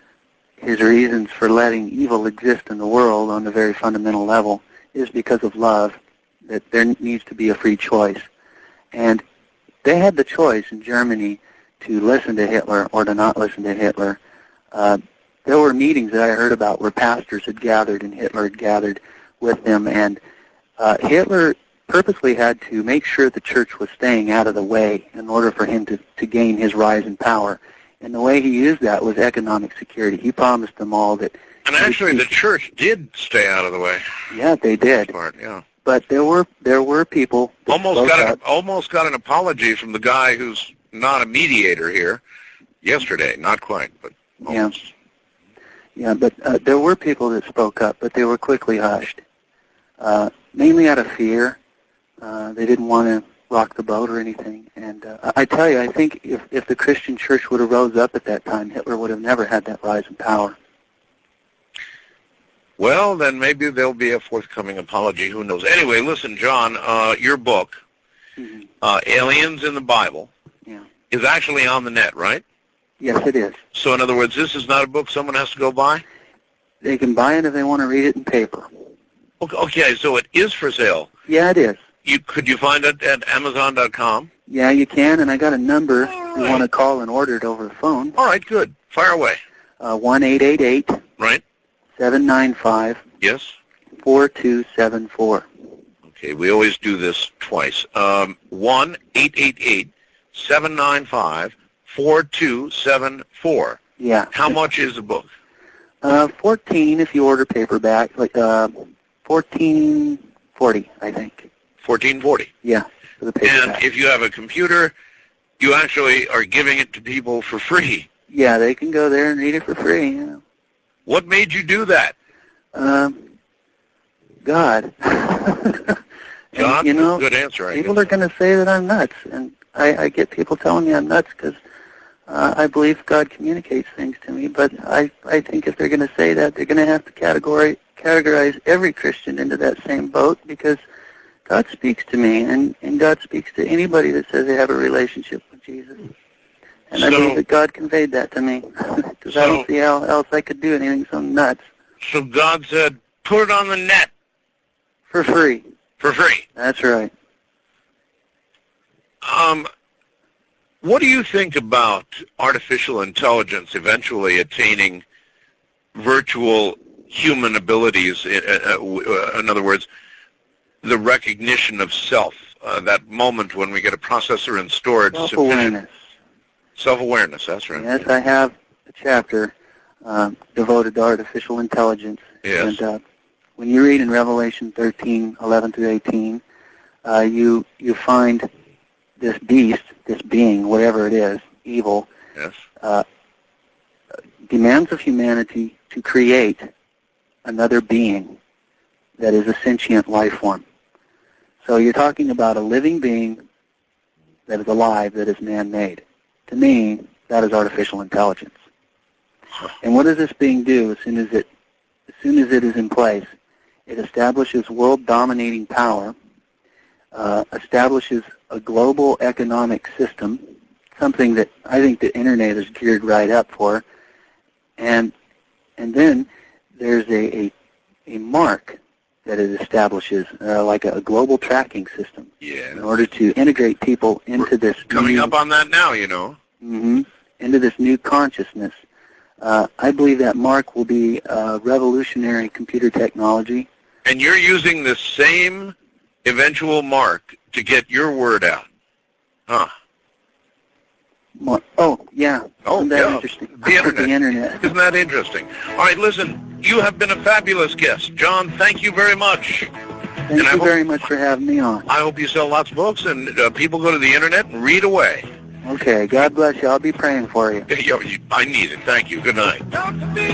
his reasons for letting evil exist in the world on a very fundamental level is because of love, that there needs to be a free choice. And they had the choice in Germany to listen to Hitler or to not listen to Hitler. Uh, there were meetings that I heard about where pastors had gathered and Hitler had gathered with them, and uh, Hitler purposely had to make sure the church was staying out of the way in order for him to, to gain his rise in power. And the way he used that was economic security. He promised them all that... And actually, the church did stay out of the way. Yeah, they did. Part, yeah. But there were there were people that Almost got an, up. almost got an apology from the guy who's not a mediator here yesterday. Not quite, but almost. Yeah, yeah but uh, there were people that spoke up, but they were quickly hushed, uh, mainly out of fear. Uh, they didn't want to rock the boat or anything. And uh, I tell you, I think if, if the Christian church would have rose up at that time, Hitler would have never had that rise in power. Well, then maybe there'll be a forthcoming apology. Who knows? Anyway, listen, John, uh, your book, Mm-hmm. uh, Aliens in the Bible, Yeah. is actually on the net, right? Yes, it is. So in other words, this is not a book someone has to go buy? They can buy it if they want to read it in paper. Okay, so it is for sale. Yeah, it is. You Could you find it at Amazon dot com? Yeah, you can, and I got a number All if you right. want to call and order it over the phone. All right, good. Fire away. Uh, one eight eight eight, Right? seven nine five, Yes? four two seven four. Okay, we always do this twice. Um, one eight eight eight, seven nine five, four two seven four. Yeah. How much is the book? Uh, fourteen if you order paperback, like uh, fourteen forty, I think. fourteen forty. Yeah, for the And paperback. if you have a computer, you actually are giving it to people for free. Yeah, they can go there and read it for free. You know. What made you do that? Um, God. And, John, you know, good answer. I people guess. are going to say that I'm nuts, and I, I get people telling me I'm nuts because Uh, I believe God communicates things to me, but I, I think if they're going to say that, they're going to have to categorize, categorize every Christian into that same boat, because God speaks to me, and, and God speaks to anybody that says they have a relationship with Jesus. And so, I believe that God conveyed that to me, because so, I don't see how else I could do anything so nuts. So God said, put it on the net. For free. For free. That's right. Um, what do you think about artificial intelligence eventually attaining virtual human abilities? In, uh, in other words, the recognition of self, uh, that moment when we get a processor and storage. Self-awareness. Self-awareness, that's right. Yes, I have a chapter uh, devoted to artificial intelligence. Yes. And uh, when you read in Revelation thirteen, eleven through eighteen, uh, you you find this beast, this being, whatever it is, evil, yes. uh, demands of humanity to create another being that is a sentient life form. So you're talking about a living being that is alive, that is man-made. To me, that is artificial intelligence. And what does this being do as soon as it, as soon as it is in place? It establishes world-dominating power, uh, establishes a global economic system, something that I think the Internet is geared right up for, and and then there's a, a, a mark that it establishes, uh, like a, a global tracking system, yeah. in order to integrate people into We're this coming new, up on that now, you know. Mm-hmm, into this new consciousness. Uh, I believe that mark will be uh, revolutionary computer technology. And you're using the same eventual mark to get your word out. Huh. Mar- oh, yeah. Oh, Isn't that yeah. interesting? The Internet. The Internet. Isn't that interesting? All right, listen, you have been a fabulous guest. John, thank you very much. Thank and you I hope, very much for having me on. I hope you sell lots of books and uh, people go to the Internet and read away. Okay, God bless you. I'll be praying for you. I need it. Thank you. Good night.